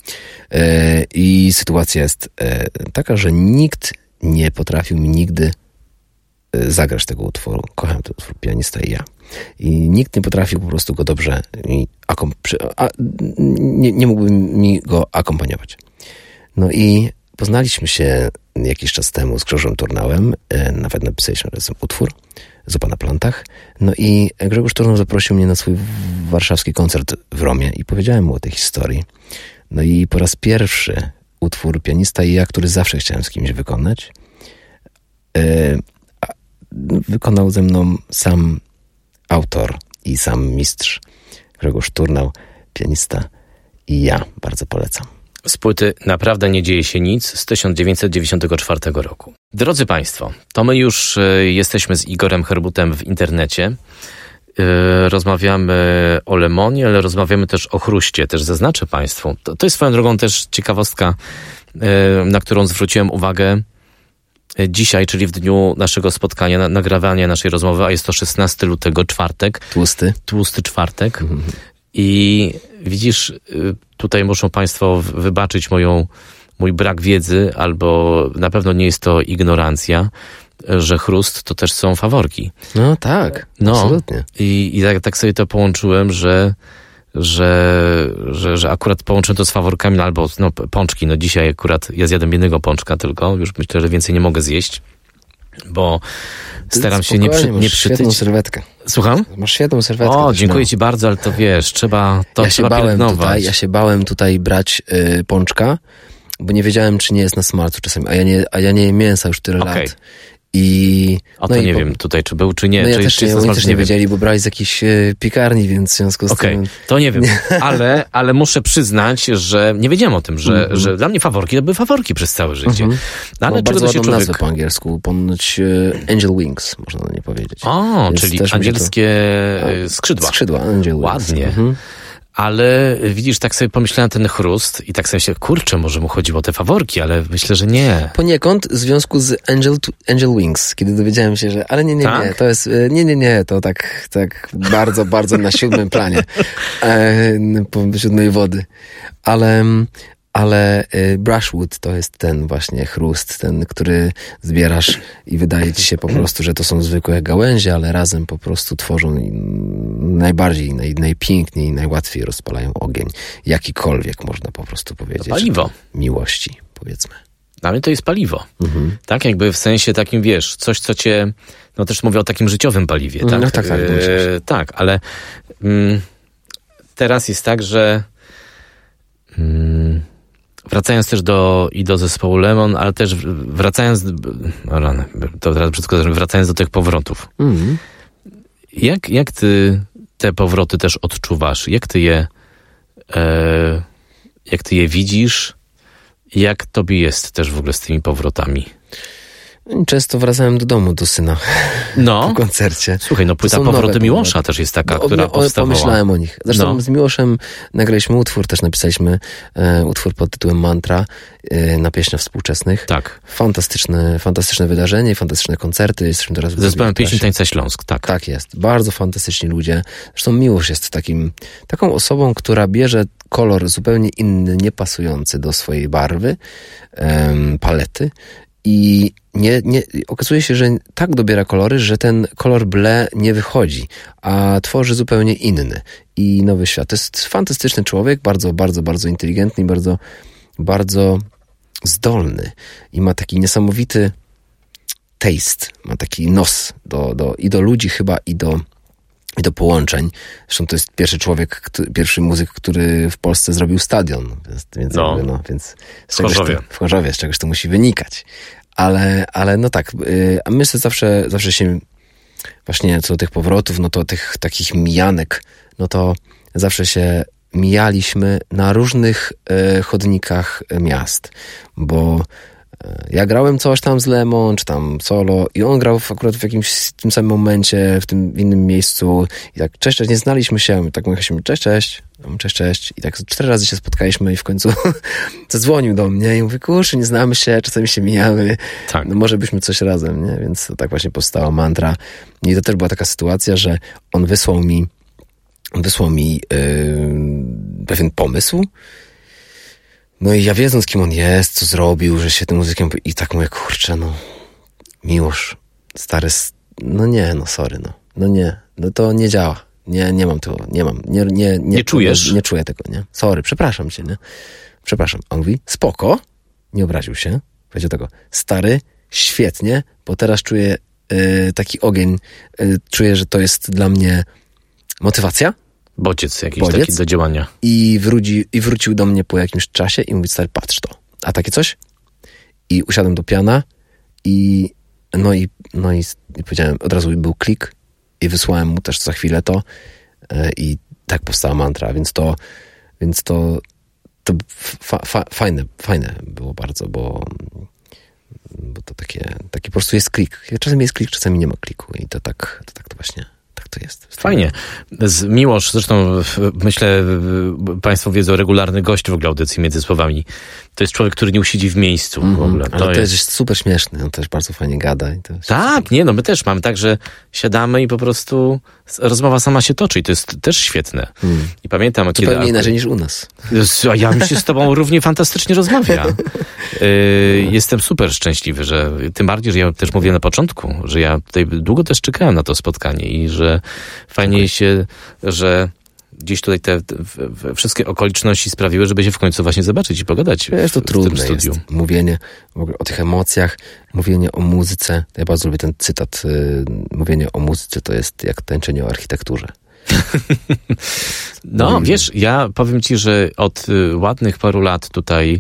I sytuacja jest taka, że nikt nie potrafił mi nigdy zagrać tego utworu. Kocham ten utwór, Pianista i ja. I nikt nie potrafił po prostu go dobrze nie mógłby mi go akompaniować. No i poznaliśmy się jakiś czas temu z Grzegorzem Turnałem. Nawet napisaliśmy razem utwór Zupa na plantach. No i Grzegorz Turnał zaprosił mnie na swój warszawski koncert w Romie i powiedziałem mu o tej historii. No i po raz pierwszy utwór Pianista i ja, który zawsze chciałem z kimś wykonać, wykonał ze mną sam autor i sam mistrz Grzegorz Turnał, Pianista i ja. Bardzo polecam. Z płyty Naprawdę nie dzieje się nic z 1994 roku. Drodzy Państwo, to my już jesteśmy z Igorem Herbutem w internecie. Rozmawiamy o Lemonie, ale rozmawiamy też o chruście. Też zaznaczę Państwu. To jest swoją drogą też ciekawostka, na którą zwróciłem uwagę dzisiaj, czyli w dniu naszego spotkania, nagrawania naszej rozmowy, a jest to 16 lutego, czwartek. Tłusty czwartek. I widzisz, tutaj muszą Państwo wybaczyć mój brak wiedzy, albo na pewno nie jest to ignorancja, że chrust to też są faworki. No tak, absolutnie. I tak sobie to połączyłem, że akurat połączyłem to z faworkami, albo pączki. No dzisiaj akurat ja zjadłem jednego pączka tylko, już myślę, że więcej nie mogę zjeść, bo staram się nie przytyć. Świetną serwetkę. Słucham? Masz świetną serwetkę. O, dziękuję Ci bardzo, ale to wiesz, trzeba pielęgnować. Ja się bałem tutaj brać pączka, bo nie wiedziałem, czy nie jest na smalcu czasami, a ja nie jem mięsa już tyle lat. Nie wiem tutaj, czy był, czy nie. No ja czy też nie, oni też nie wiedzieli, bo brali z jakiejś piekarni, więc w związku z tym... To nie wiem, ale muszę przyznać, że nie wiedziałem o tym, że dla mnie faworki to były faworki przez całe życie. No, ale bardzo ładną nazwę po angielsku, ponoć Angel Wings, można nie powiedzieć. O, więc czyli angielskie skrzydła. Skrzydła, Angel Wings. Ładnie. Ale widzisz, tak sobie pomyślałem ten chrust i tak sobie kurczę, może mu chodziło o te faworki, ale myślę, że nie. Poniekąd w związku z Angel Wings, kiedy dowiedziałem się, że ale nie, to jest, to tak bardzo, bardzo na 7. planie, po 7 wody. Ale brushwood to jest ten właśnie chrust, ten, który zbierasz i wydaje ci się po prostu, że to są zwykłe gałęzie, ale razem po prostu tworzą najbardziej, najpiękniej, najłatwiej rozpalają ogień. Jakikolwiek, można po prostu powiedzieć. Paliwo. Miłości, powiedzmy. Dla mnie to jest paliwo. Tak, jakby w sensie takim, wiesz, coś, co cię, też mówię o takim życiowym paliwie, tak? No tak. Tak, ale teraz jest tak, że wracając też do zespołu Lemon, ale też wracając do tych powrotów. Jak ty te powroty też odczuwasz? Jak ty je widzisz? Jak tobie jest też w ogóle z tymi powrotami? Często wracałem do domu, do syna po koncercie. Słuchaj, płyta Powroty Miłosza też jest taka, która powstawała. Pomyślałem o nich. Zresztą z Miłoszem nagraliśmy utwór, też napisaliśmy utwór pod tytułem Mantra na pieśniach współczesnych. Tak. Fantastyczne wydarzenie, fantastyczne koncerty. Jesteśmy teraz w zespołem Pieśni Tańca Śląsk, tak. Tak jest. Bardzo fantastyczni ludzie. Zresztą Miłosz jest taką osobą, która bierze kolor zupełnie inny, niepasujący do swojej barwy, palety. I okazuje się, że tak dobiera kolory, że ten kolor ble nie wychodzi, a tworzy zupełnie inny i nowy świat. To jest fantastyczny człowiek, bardzo, bardzo, bardzo inteligentny, bardzo, bardzo zdolny i ma taki niesamowity taste, ma taki nos do ludzi chyba i do połączeń. Zresztą to jest pierwszy muzyk, który w Polsce zrobił stadion, więc w Chorzowie, z czegoś to musi wynikać. Ale no tak, a my zawsze się właśnie co do tych powrotów, no to tych takich mijanek, no to zawsze się mijaliśmy na różnych chodnikach miast, bo ja grałem coś tam z Lemon, czy tam solo i on grał akurat w jakimś tym samym momencie, w innym miejscu i tak cześć, nie znaliśmy się, tak mówiliśmy cześć i tak 4 razy się spotkaliśmy i w końcu zadzwonił do mnie i mówi, kurczę, nie znamy się, czasami się mijamy, tak. No może byśmy coś razem, nie? Więc tak właśnie powstała mantra i to też była taka sytuacja, że on wysłał mi pewien pomysł. No i ja wiedząc, kim on jest, co zrobił, że się tym muzykiem... I tak mówię, kurczę, no... Miłosz, stary... No nie, no sorry, no. No nie, no to nie działa. Nie mam tego, nie mam. Nie czujesz? Nie czuję tego, nie? Sorry, przepraszam cię, nie? Przepraszam. On mówi, spoko, nie obraził się. Powiedział tego, stary, świetnie, bo teraz czuję taki ogień, czuję, że to jest dla mnie motywacja. Bodziec jakiś taki do działania. I wrócił do mnie po jakimś czasie i mówi, stary, patrz to. A takie coś? I usiadłem do piana i powiedziałem, od razu był klik i wysłałem mu też za chwilę to i tak powstała mantra, więc to fajne było bardzo, bo to taki po prostu jest klik. Czasami jest klik, czasami nie ma kliku i to tak to właśnie... Tak to jest. Fajnie. Miłosz, zresztą myślę, państwo wiedzą, regularny gość w ogóle audycji Między Słowami. To jest człowiek, który nie usiedzi w miejscu w ogóle. Ale to jest super śmieszny. On też bardzo fajnie gada. I to jest tak, super. nie, no my też mamy tak, że siadamy i po prostu rozmowa sama się toczy i to jest też świetne. I pamiętam, kiedy... Zupełnie inaczej niż u nas. A ja mi się z tobą równie fantastycznie rozmawia. Jestem super szczęśliwy, że tym bardziej, że ja też mówię na początku, że ja tutaj długo też czekałem na to spotkanie i że fajnie się, że gdzieś tutaj te wszystkie okoliczności sprawiły, żeby się w końcu właśnie zobaczyć i pogadać jest to trudne w tym studiu. Jest mówienie w ogóle o tych emocjach, mówienie o muzyce. Ja bardzo lubię ten cytat. Mówienie o muzyce to jest jak tańczenie o architekturze. No, wiesz, ja powiem ci, że od ładnych paru lat tutaj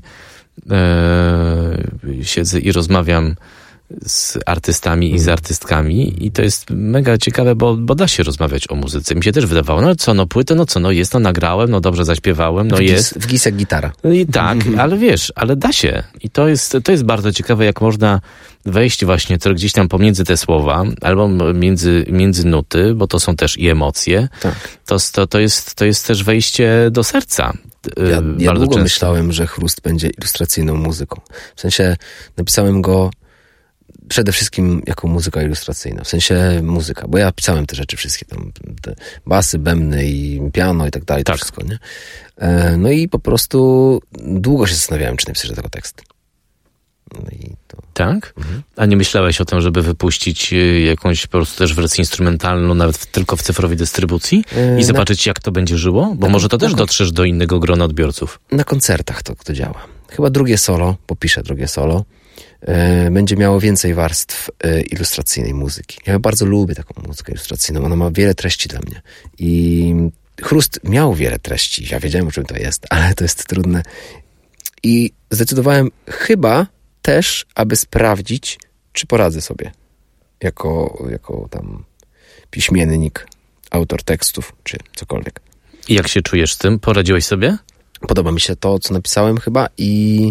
siedzę i rozmawiam z artystami i z artystkami i to jest mega ciekawe, bo da się rozmawiać o muzyce. Mi się też wydawało, no co, no płytę, no co, no jest, no nagrałem, no dobrze zaśpiewałem, no jest. W gisek gitara. No i tak, ale wiesz, ale da się. I to jest bardzo ciekawe, jak można wejść właśnie gdzieś tam pomiędzy te słowa, albo między nuty, bo to są też i emocje. Tak. To jest też wejście do serca. Ja długo myślałem, że Chrust będzie ilustracyjną muzyką. W sensie napisałem go przede wszystkim jako muzyka ilustracyjna, w sensie muzyka, bo ja pisałem te rzeczy wszystkie, tam te basy, bębny i piano i tak dalej, to wszystko, nie? No i po prostu długo się zastanawiałem, czy napisać tego tekstu. No i to... Tak? A nie myślałeś o tym, żeby wypuścić jakąś po prostu też wersję instrumentalną, nawet tylko w cyfrowej dystrybucji i zobaczyć, jak to będzie żyło? Bo może to też dotrzesz do innego grona odbiorców. Na koncertach to działa. Chyba drugie solo, bo piszę drugie solo, będzie miało więcej warstw ilustracyjnej muzyki. Ja bardzo lubię taką muzykę ilustracyjną. Ona ma wiele treści dla mnie. I Chrust miał wiele treści. Ja wiedziałem, o czym to jest, ale to jest trudne. I zdecydowałem chyba też, aby sprawdzić, czy poradzę sobie jako tam piśmiennik, autor tekstów, czy cokolwiek. I jak się czujesz z tym? Poradziłeś sobie? Podoba mi się to, co napisałem chyba i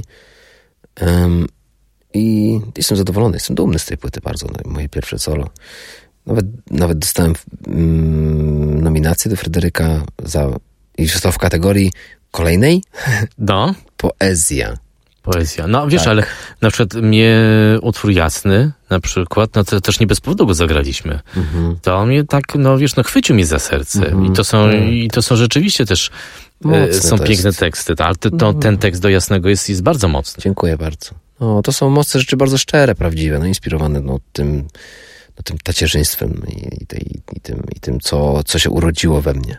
jestem zadowolony, jestem dumny z tej płyty bardzo. Moje pierwsze solo. Nawet dostałem nominację do Fryderyka i to w kategorii kolejnej? No. Poezja. No wiesz, tak. Ale na przykład mnie utwór Jasny na przykład, no to też nie bez powodu go zagraliśmy. To mnie tak, no wiesz, no chwycił mnie za serce. I to są rzeczywiście też są piękne teksty. Ale ten tekst do Jasnego jest bardzo mocny. Dziękuję bardzo. No, to są mocne rzeczy bardzo szczere, prawdziwe, no inspirowane tym tacierzyństwem i tym, co się urodziło we mnie.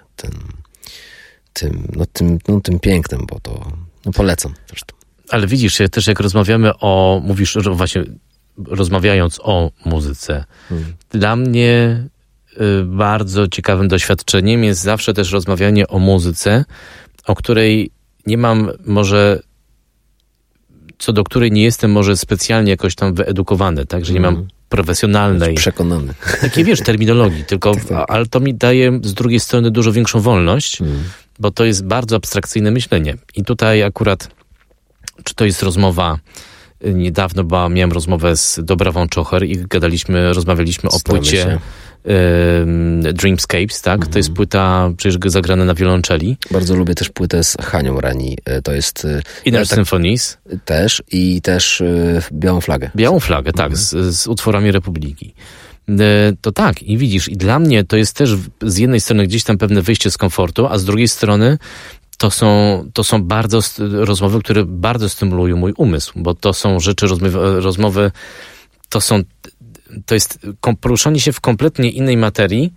Tym pięknem, bo to polecam zresztą. Ale widzisz, też jak mówisz, że właśnie rozmawiając o muzyce, dla mnie bardzo ciekawym doświadczeniem jest zawsze też rozmawianie o muzyce, o której nie mam może co do której nie jestem może specjalnie jakoś tam wyedukowany, tak, że nie mam profesjonalnej... Przekonany. Takiej, wiesz, terminologii, tylko, ale to mi daje z drugiej strony dużo większą wolność, bo to jest bardzo abstrakcyjne myślenie. I tutaj akurat, czy to jest rozmowa, niedawno miałem rozmowę z Dobrawą Czocher i rozmawialiśmy o płycie Dreamscapes, tak? To jest płyta przecież zagrana na wiolonczeli. Bardzo lubię też płytę z Hanią Rani. To jest... Inner Symphonies. Też Białą Flagę. Białą Flagę, tak, z utworami Republiki. To tak, i widzisz, i dla mnie to jest też z jednej strony gdzieś tam pewne wyjście z komfortu, a z drugiej strony to są bardzo rozmowy, które bardzo stymulują mój umysł, bo to są rzeczy, rozmowy, to jest poruszanie się w kompletnie innej materii.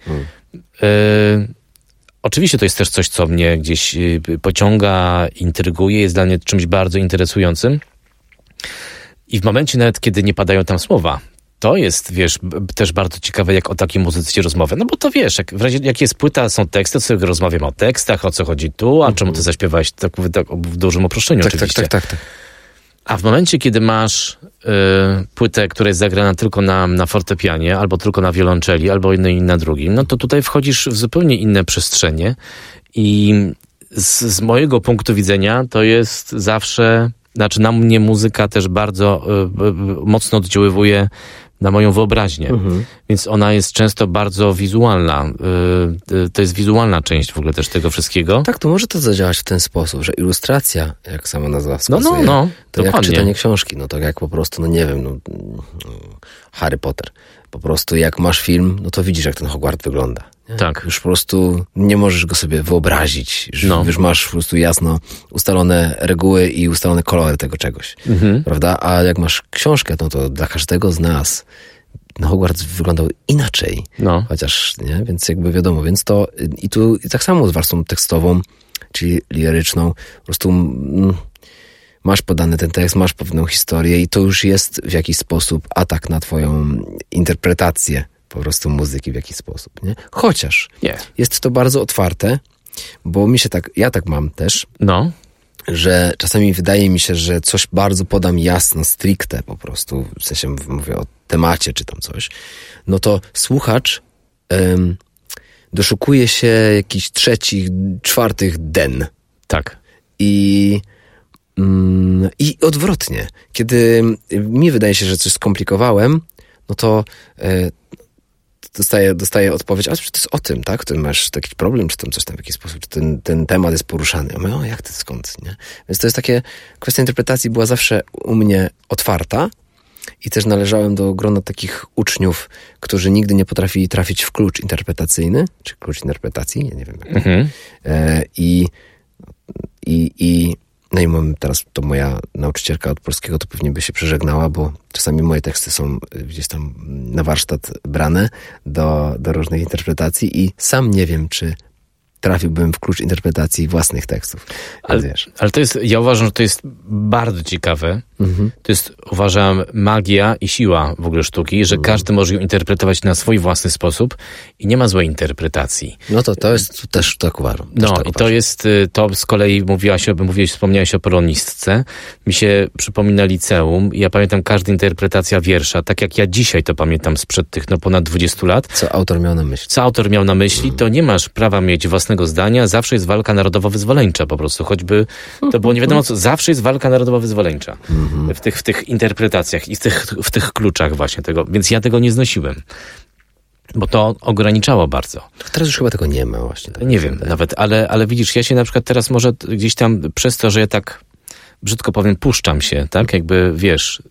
Oczywiście to jest też coś, co mnie gdzieś pociąga, intryguje, jest dla mnie czymś bardzo interesującym. I w momencie nawet, kiedy nie padają tam słowa, to jest, wiesz, też bardzo ciekawe, jak o takiej muzyce rozmowę. No bo to wiesz, jak jest płyta, są teksty, to sobie rozmawiamy o tekstach, o co chodzi tu, a czemu ty zaśpiewałeś tak w dużym uproszczeniu oczywiście. Tak. A w momencie, kiedy masz płytę, która jest zagrana tylko na fortepianie, albo tylko na wiolonczeli, albo jednej i na drugim, no to tutaj wchodzisz w zupełnie inne przestrzenie i z mojego punktu widzenia to jest zawsze, znaczy na mnie muzyka też bardzo mocno oddziaływuje na moją wyobraźnię. Więc ona jest często bardzo wizualna. To jest wizualna część w ogóle też tego wszystkiego. Tak, to może to zadziałać w ten sposób, że ilustracja, jak sama nazwa wskazuje, to dokładnie. Jak czytanie książki, no to jak po prostu, Harry Potter. Po prostu jak masz film, no to widzisz, jak ten Hogwart wygląda. Nie? Tak. Już po prostu nie możesz go sobie wyobrazić. Już masz po prostu jasno ustalone reguły i ustalone kolory tego czegoś. Prawda? A jak masz książkę, no to dla każdego z nas Hogwarts wyglądał inaczej. Chociaż, nie? Więc jakby wiadomo, więc to i tu i tak samo z warstwą tekstową, czyli liryczną, po prostu masz podany ten tekst, masz pewną historię i to już jest w jakiś sposób atak na twoją interpretację po prostu muzyki w jakiś sposób, nie? Chociaż jest to bardzo otwarte, bo ja tak mam też, że czasami wydaje mi się, że coś bardzo podam jasno, stricte po prostu, w sensie mówię o temacie czy tam coś, no to słuchacz doszukuje się jakichś trzecich, czwartych den. Tak. I odwrotnie. Kiedy mi wydaje się, że coś skomplikowałem, no to dostaję odpowiedź, a to jest o tym, tak? Ty masz taki problem, czy tam coś tam w jakiś sposób, czy ten temat jest poruszany. Ja mówię, jak ty, skąd, nie? Więc to jest takie, kwestia interpretacji była zawsze u mnie otwarta i też należałem do grona takich uczniów, którzy nigdy nie potrafili trafić w klucz interpretacyjny, czy klucz interpretacji, ja nie wiem jak. No i mam teraz, to moja nauczycielka od polskiego to pewnie by się przeżegnała, bo czasami moje teksty są gdzieś tam na warsztat brane do różnych interpretacji i sam nie wiem, czy trafiłbym w klucz interpretacji własnych tekstów. Ale to jest, ja uważam, że to jest bardzo ciekawe. To jest, uważam, magia i siła w ogóle sztuki, że każdy może ją interpretować na swój własny sposób i nie ma złej interpretacji. No to jest też tak uważam. To jest, to z kolei wspomniałeś o polonistce. Mi się przypomina liceum. Ja pamiętam każda interpretacja wiersza, tak jak ja dzisiaj to pamiętam sprzed tych ponad 20 lat. Co autor miał na myśli. To nie masz prawa mieć własnego zdania. Zawsze jest walka narodowo-wyzwoleńcza po prostu. Choćby to było nie wiadomo co. Zawsze jest walka narodowo-wyzwoleńcza. W tych interpretacjach i w tych kluczach właśnie tego. Więc ja tego nie znosiłem. Bo to ograniczało bardzo. Teraz już chyba tego nie ma właśnie. Tak nie wiem nawet, ale widzisz, ja się na przykład teraz może gdzieś tam przez to, że ja tak brzydko powiem, puszczam się, tak? Jakby, wiesz,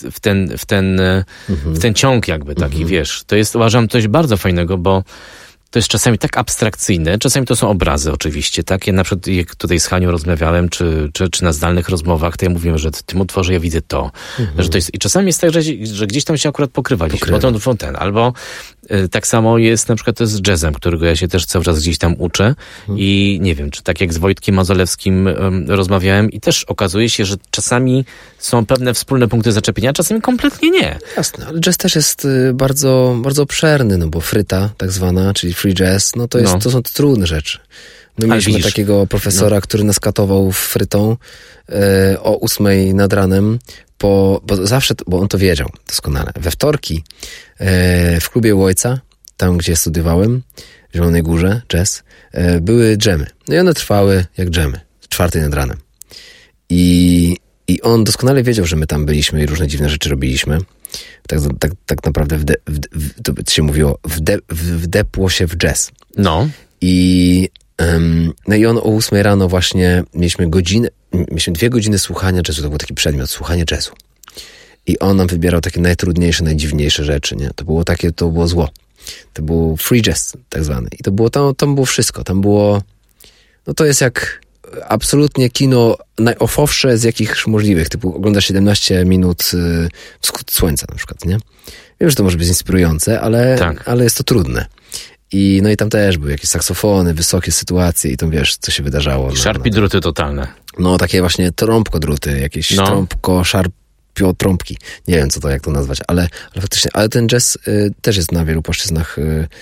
w ten ciąg jakby taki, wiesz. To jest, uważam, coś bardzo fajnego, bo to jest czasami tak abstrakcyjne, czasami to są obrazy oczywiście, tak? Ja na przykład, jak tutaj z Hanią rozmawiałem, czy na zdalnych rozmowach, to ja mówiłem, że w tym utworze ja widzę to, że to jest, i czasami jest tak, że gdzieś tam się akurat pokrywaliśmy, bo ten, albo tak samo jest na przykład to z jazzem, którego ja się też cały czas gdzieś tam uczę i nie wiem, czy tak jak z Wojtkiem Mazolewskim rozmawiałem i też okazuje się, że czasami są pewne wspólne punkty zaczepienia, a czasami kompletnie nie. Jasne, ale jazz też jest bardzo, bardzo obszerny, no bo fryta tak zwana, czyli free jazz, to są trudne rzeczy. My mieliśmy takiego profesora, który nas katował frytą o 8:00 nad ranem, bo on to wiedział doskonale. We wtorki w klubie u ojca, tam gdzie studiowałem, w Zielonej Górze, jazz, były dżemy. No i one trwały jak dżemy, 4:00 nad ranem. I on doskonale wiedział, że my tam byliśmy i różne dziwne rzeczy robiliśmy. Tak naprawdę to się mówiło, wdepło się w jazz. No. I on o 8:00 rano właśnie mieliśmy 2 godziny słuchania jazzu. To był taki przedmiot, słuchanie jazzu. I on nam wybierał takie najtrudniejsze, najdziwniejsze rzeczy, nie? To było zło. To był free jazz tak zwany. I tam było wszystko. Tam było, no to jest jak absolutnie kino najofowsze z jakichś możliwych. Typu oglądasz 17 minut wschód słońca na przykład, nie? Wiem, że to może być inspirujące, ale jest to trudne. I tam też były jakieś saksofony, wysokie sytuacje i tam wiesz, co się wydarzało. Szarpidruty totalne. No, takie właśnie trąbkodruty, jakieś trąbki. Nie wiem, jak to nazwać, ale faktycznie, ale ten jazz też jest na wielu płaszczyznach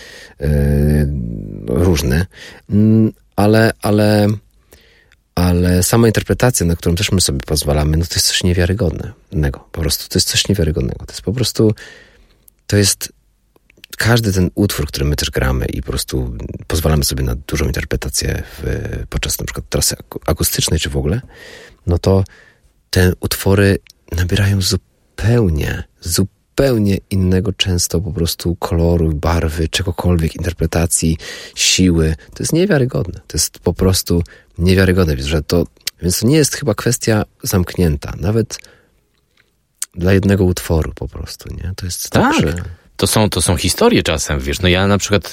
różny. Ale sama interpretacja, na którą też my sobie pozwalamy, no to jest coś niewiarygodnego. Po prostu to jest coś niewiarygodnego. To jest po prostu, każdy ten utwór, który my też gramy i po prostu pozwalamy sobie na dużą interpretację podczas na przykład trasy akustycznej czy w ogóle, no to te utwory nabierają zupełnie innego często po prostu koloru, barwy, czegokolwiek, interpretacji, siły. To jest niewiarygodne. To jest po prostu niewiarygodne. Więc to nie jest chyba kwestia zamknięta. Nawet dla jednego utworu po prostu, nie? To jest tak, to są historie czasem, wiesz. No ja na przykład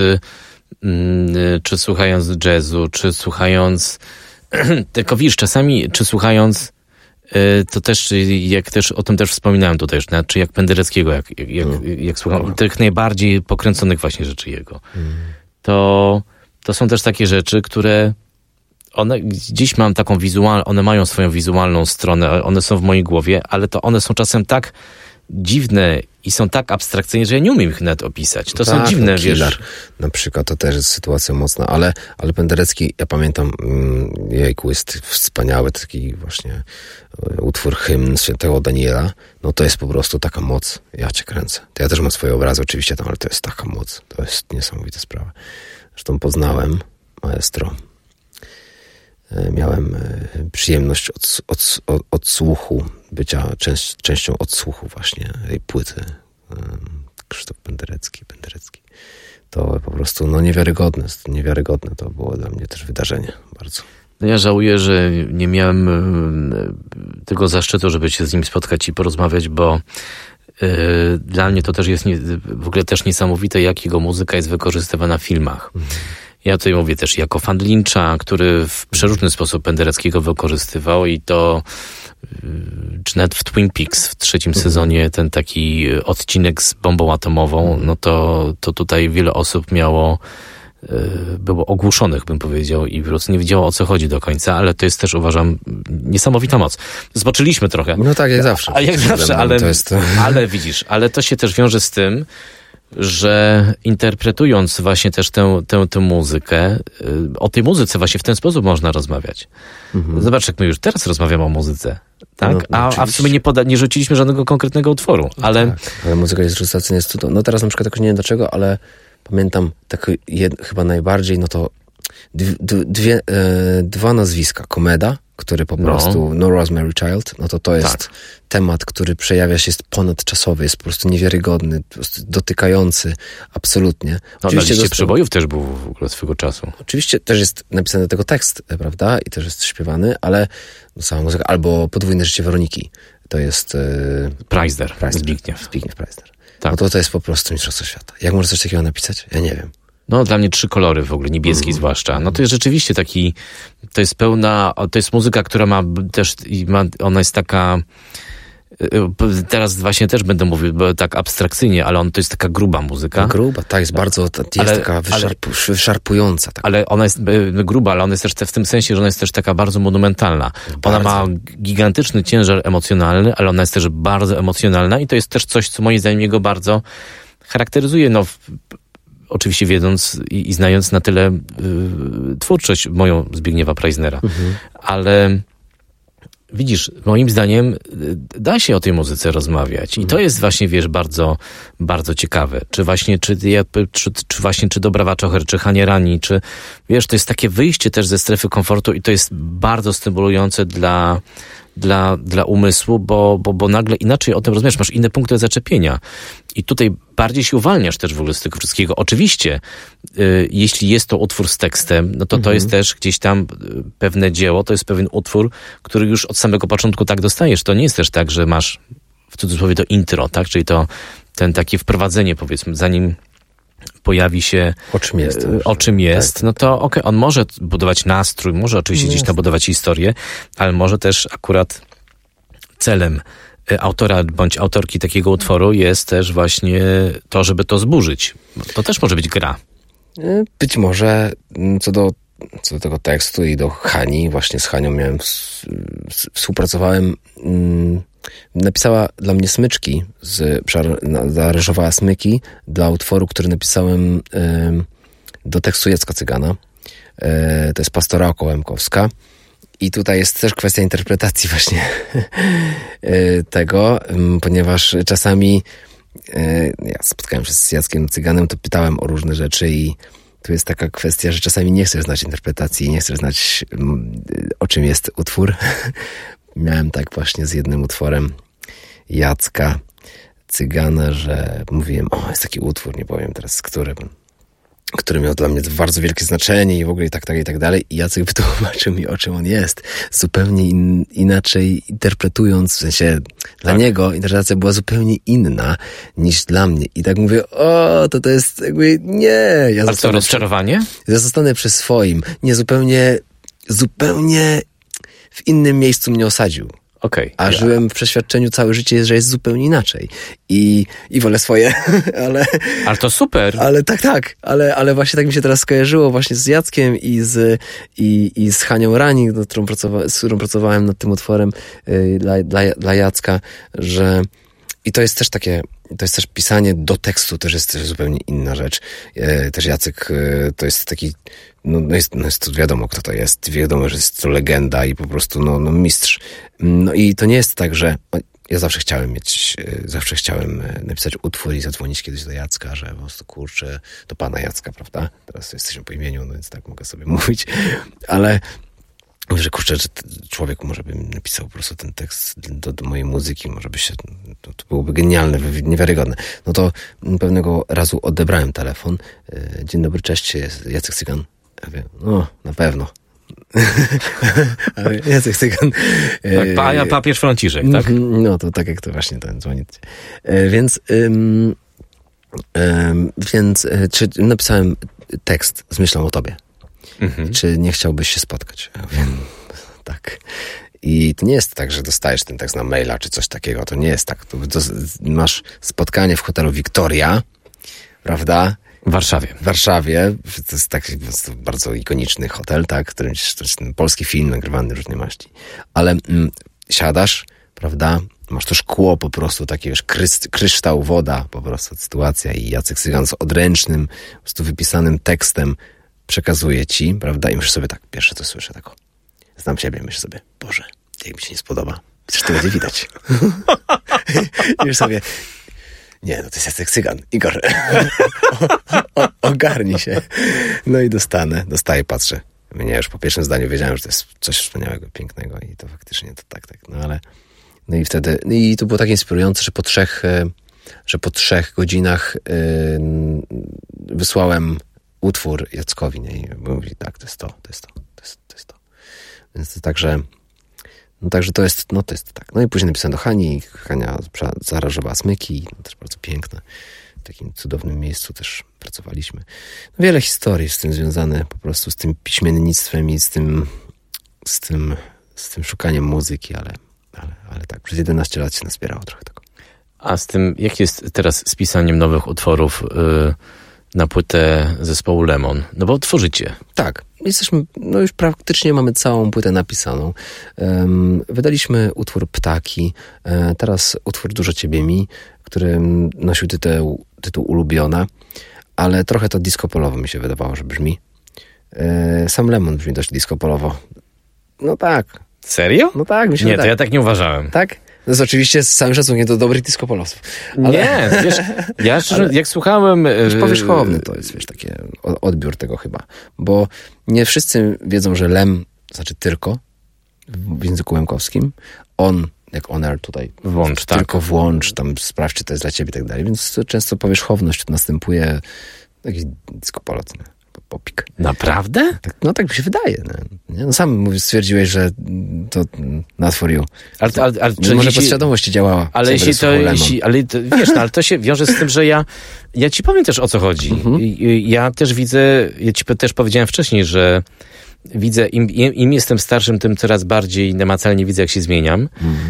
czy słuchając jazzu, czy słuchając tylko wiesz, czasami, czy słuchając to też, jak też o tym też wspominałem tutaj, czy jak Pendereckiego, jak słucham tych najbardziej pokręconych właśnie rzeczy jego, to są też takie rzeczy, które dziś mam taką one mają swoją wizualną stronę, one są w mojej głowie, ale to one są czasem tak dziwne i są tak abstrakcyjne, że ja nie umiem ich nawet opisać. To są dziwne, wiesz. Na przykład to też jest sytuacja mocna, ale Penderecki, ja pamiętam, jejku, jest wspaniały taki właśnie utwór, hymn Świętego Daniela. No to jest po prostu taka moc. Ja cię kręcę. Ja też mam swoje obrazy oczywiście tam, ale to jest taka moc. To jest niesamowita sprawa. Zresztą poznałem maestro. Miałem przyjemność odsłuchu, bycia częścią odsłuchu właśnie tej płyty. Krzysztof Penderecki. To po prostu niewiarygodne. To było dla mnie też wydarzenie bardzo. No ja żałuję, że nie miałem tego zaszczytu, żeby się z nim spotkać i porozmawiać, bo dla mnie to też jest w ogóle też niesamowite, jak jego muzyka jest wykorzystywana w filmach. Ja tutaj mówię też jako fan Lyncha, który w przeróżny sposób Pendereckiego wykorzystywał i to czy nawet w Twin Peaks w 3. sezonie ten taki odcinek z bombą atomową, no to tutaj wiele osób było ogłuszonych, bym powiedział, i po prostu nie wiedziało, o co chodzi do końca, ale to jest też, uważam, niesamowita moc. Zboczyliśmy trochę. No tak, jak zawsze. Ale widzisz, ale to się też wiąże z tym, że interpretując właśnie też tę muzykę, o tej muzyce właśnie w ten sposób można rozmawiać. Zobacz, jak my już teraz rozmawiamy o muzyce, tak? A w sumie nie rzuciliśmy żadnego konkretnego utworu, ale... Tak, ale muzyka jest rzucacja, jest cudowna. No teraz na przykład jakoś nie wiem dlaczego, ale pamiętam chyba najbardziej, no to dwa nazwiska. Komeda, który po prostu, No Rosemary Child, no to jest temat, który przejawia się, jest ponadczasowy, jest po prostu niewiarygodny, po prostu dotykający, absolutnie. Oczywiście na liście przebojów też był w ogóle swego czasu. Oczywiście też jest napisany do tego tekst, prawda? I też jest śpiewany, ale sama muzyka, albo Podwójne życie Weroniki, to jest... Preisler. Zbigniew Preisler. Tak. No to jest po prostu mistrzostwo świata. Jak można coś takiego napisać? Ja nie wiem. No dla mnie 3 kolory w ogóle, niebieski zwłaszcza. No to jest rzeczywiście to jest muzyka, która ma też, ona jest taka, teraz właśnie też będę mówił tak abstrakcyjnie, ale to jest taka gruba muzyka. Gruba, tak, jest bardzo, taka wyszarpująca. Tak. Ale ona jest gruba, ale ona jest też w tym sensie, że ona jest też taka bardzo monumentalna. Ona ma gigantyczny ciężar emocjonalny, ale ona jest też bardzo emocjonalna i to jest też coś, co moim zdaniem jego bardzo charakteryzuje, oczywiście wiedząc i znając na tyle twórczość moją Zbigniewa Preissnera. Ale widzisz, moim zdaniem da się o tej muzyce rozmawiać i to jest właśnie, wiesz, bardzo, bardzo ciekawe. Czy Dobra Czocher, czy Hanie Rani, czy wiesz, to jest takie wyjście też ze strefy komfortu i to jest bardzo stymulujące dla umysłu, bo nagle inaczej o tym rozumiesz, masz inne punkty zaczepienia. I tutaj bardziej się uwalniasz też w ogóle z tego wszystkiego. Oczywiście, jeśli jest to utwór z tekstem, no to jest też gdzieś tam pewne dzieło, to jest pewien utwór, który już od samego początku tak dostajesz. To nie jest też tak, że masz w cudzysłowie to intro, tak? Czyli to ten takie wprowadzenie, powiedzmy, zanim pojawi się o czym jest, tak. No to okej, on może budować nastrój, może oczywiście gdzieś tam budować historię, ale może też akurat celem autora bądź autorki takiego utworu jest też właśnie to, żeby to zburzyć. To też może być gra. Być może co do tego tekstu i do Hani, właśnie z Hanią współpracowałem. Napisała dla mnie smyczki, zaaranżowała smyki dla utworu, który napisałem do tekstu Jacka Cygana. To jest Pastora Okołękowska. I tutaj jest też kwestia interpretacji właśnie tego, ponieważ czasami ja spotkałem się z Jackiem Cyganem, to pytałem o różne rzeczy i tu jest taka kwestia, że czasami nie chcesz znać interpretacji, nie chcesz znać, o czym jest utwór. Miałem tak właśnie z jednym utworem Jacka Cygana, że mówiłem, jest taki utwór, nie powiem teraz, który miał dla mnie bardzo wielkie znaczenie i w ogóle i tak dalej. I Jacek wytłumaczył mi, o czym on jest. Zupełnie inaczej interpretując, w sensie dla niego interpretacja była zupełnie inna niż dla mnie. I tak mówię, to jest jakby, nie. Ale to rozczarowanie? Ja zostanę przy swoim. Nie, zupełnie w innym miejscu mnie osadził. Okay, a żyłem w przeświadczeniu całe życie, że jest zupełnie inaczej. I wolę swoje, ale... Ale to super. Ale tak. Ale właśnie tak mi się teraz skojarzyło właśnie z Jackiem i z Hanią Rani, z którą pracowałem nad tym utworem dla Jacka, że... I to jest też takie... To jest też pisanie do tekstu, też jest też zupełnie inna rzecz. Też Jacek to jest taki... jest to wiadomo, kto to jest. Wiadomo, że jest to legenda i po prostu mistrz. No i to nie jest tak, że... Ja zawsze chciałem napisać utwór i zadzwonić kiedyś do Jacka, że po prostu kurczę, do pana Jacka, prawda? Teraz jesteśmy po imieniu, więc tak mogę sobie mówić. Ale... że kurczę, że człowiek może by napisał po prostu ten tekst do mojej muzyki, może by się, to byłoby genialne, niewiarygodne. No to pewnego razu odebrałem telefon. Dzień dobry, cześć, jest Jacek Cygan. Ja mówię, na pewno. Jacek Cygan. Papież Franciszek, tak? No to tak jak to właśnie dzwoni. Więc czy napisałem tekst z myślą o tobie. Czy nie chciałbyś się spotkać? Ja wiem, tak. I to nie jest tak, że dostajesz ten tekst na maila, czy coś takiego. To nie jest tak. Masz spotkanie w hotelu Victoria, prawda? W Warszawie. To jest taki bardzo ikoniczny hotel, tak? To jest ten polski film nagrywany różnej maści. Ale siadasz, prawda? Masz to szkło po prostu, takie już kryształ, woda, po prostu sytuacja i Jacek Cygan z odręcznym, po prostu wypisanym tekstem przekazuje ci, prawda? I myślisz sobie tak, pierwsze co słyszę, tak znam siebie, myślę sobie, Boże, jak mi się nie spodoba, przecież to będzie widać. I myślę sobie, nie, to jest Jacek Cygan, Igor, ogarnij się. No i dostaję, patrzę. Ja już po pierwszym zdaniu wiedziałem, że to jest coś wspaniałego, pięknego i to faktycznie to tak. No i wtedy, i to było tak inspirujące, że po 3 godzinach wysłałem utwór Jackowi, nie? I mówi, tak, to jest to. Więc to także to jest tak. No i później napisałem do Hani i Hania zaaranżowała smyki, też bardzo piękne. W takim cudownym miejscu też pracowaliśmy. Wiele historii z tym związane, po prostu z tym piśmiennictwem i z tym szukaniem muzyki, ale tak, przez 11 lat się nazbierało trochę tego. A z tym, jak jest teraz z pisaniem nowych utworów na płytę zespołu Lemon? No bo tworzycie. Tak. Jesteśmy, już praktycznie mamy całą płytę napisaną. Wydaliśmy utwór Ptaki, teraz utwór Dużo Ciebie mi, który nosił tytuł Ulubiona, ale trochę to disco polowo mi się wydawało, że brzmi. Sam Lemon brzmi dość disco polowo. No tak. Serio? No tak, mi się Nie, wydaje. to ja tak nie uważałem. Tak? To jest oczywiście z całym szacunkiem do dobrych disco polowców. Nie, wiesz, ja szczerze, jak słuchałem... Powierzchowny to jest, wiesz, taki odbiór tego chyba. Bo nie wszyscy wiedzą, że lem znaczy tylko w języku łemkowskim. On, jak on tutaj. Włącz, tak. Tylko włącz, tam sprawdź, czy to jest dla ciebie i tak dalej. Więc często powierzchowność tu następuje. Jakiś disco polo, popik. Naprawdę? Tak, no tak mi się wydaje. Nie? No sam stwierdziłeś, że to not for you. Ale może podświadomość działała. Ale wiesz, ale to się wiąże z tym, że ja ci powiem też, o co chodzi. Ja też widzę, ja ci też powiedziałem wcześniej, że widzę, im jestem starszym, tym coraz bardziej namacalnie widzę, jak się zmieniam.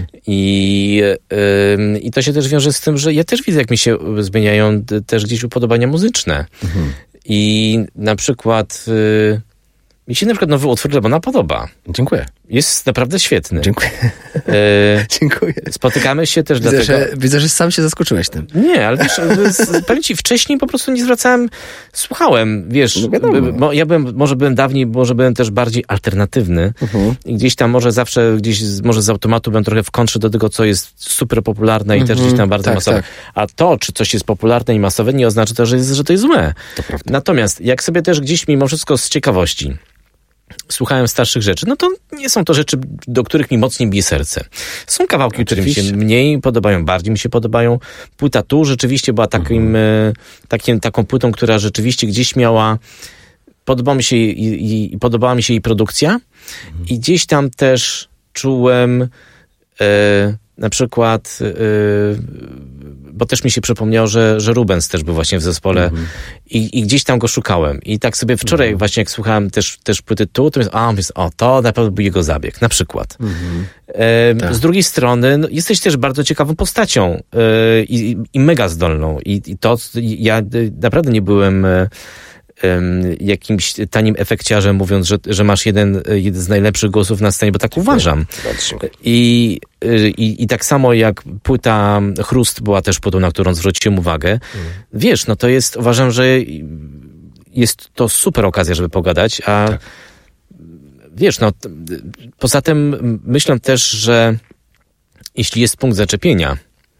I to się też wiąże z tym, że ja też widzę, jak mi się zmieniają też gdzieś upodobania muzyczne. I na przykład mi się na przykład nowy utwór Lemona podoba. Dziękuję. Jest naprawdę świetny. Dziękuję. Dziękuję. Spotykamy się też Widzę, że sam się zaskoczyłeś tym. Nie, ale wiesz, powiem ci, wcześniej po prostu nie zwracałem, słuchałem, wiesz, ja może byłem dawniej, może byłem też bardziej alternatywny i gdzieś tam może z automatu byłem trochę w kontrze do tego, co jest super popularne i też gdzieś tam bardzo masowe. Tak. A to, czy coś jest popularne i masowe, nie oznacza to, że to jest złe. To prawda. Natomiast jak sobie też gdzieś mimo wszystko z ciekawości słuchałem starszych rzeczy, no to nie są to rzeczy, do których mi mocniej bije serce. Są kawałki, które mi się mniej podobają, bardziej mi się podobają. Płyta Tu rzeczywiście była taką płytą, która rzeczywiście gdzieś miała... Podobała mi się jej produkcja i gdzieś tam też czułem na przykład... bo też mi się przypomniało, że Rubens też był właśnie w zespole i gdzieś tam go szukałem. I tak sobie wczoraj właśnie jak słuchałem też płyty Tu, to to na pewno był jego zabieg, na przykład. Z drugiej strony jesteś też bardzo ciekawą postacią i mega zdolną. Ja naprawdę nie byłem jakimś tanim efekciarzem, mówiąc, że masz jeden z najlepszych głosów na scenie, bo tak uważam. I tak samo jak płyta Chrust była też płytą, na którą zwróciłem uwagę. Wiesz, no to jest, uważam, że jest to super okazja, żeby pogadać, a wiesz, no poza tym myślę też, że jeśli jest punkt zaczepienia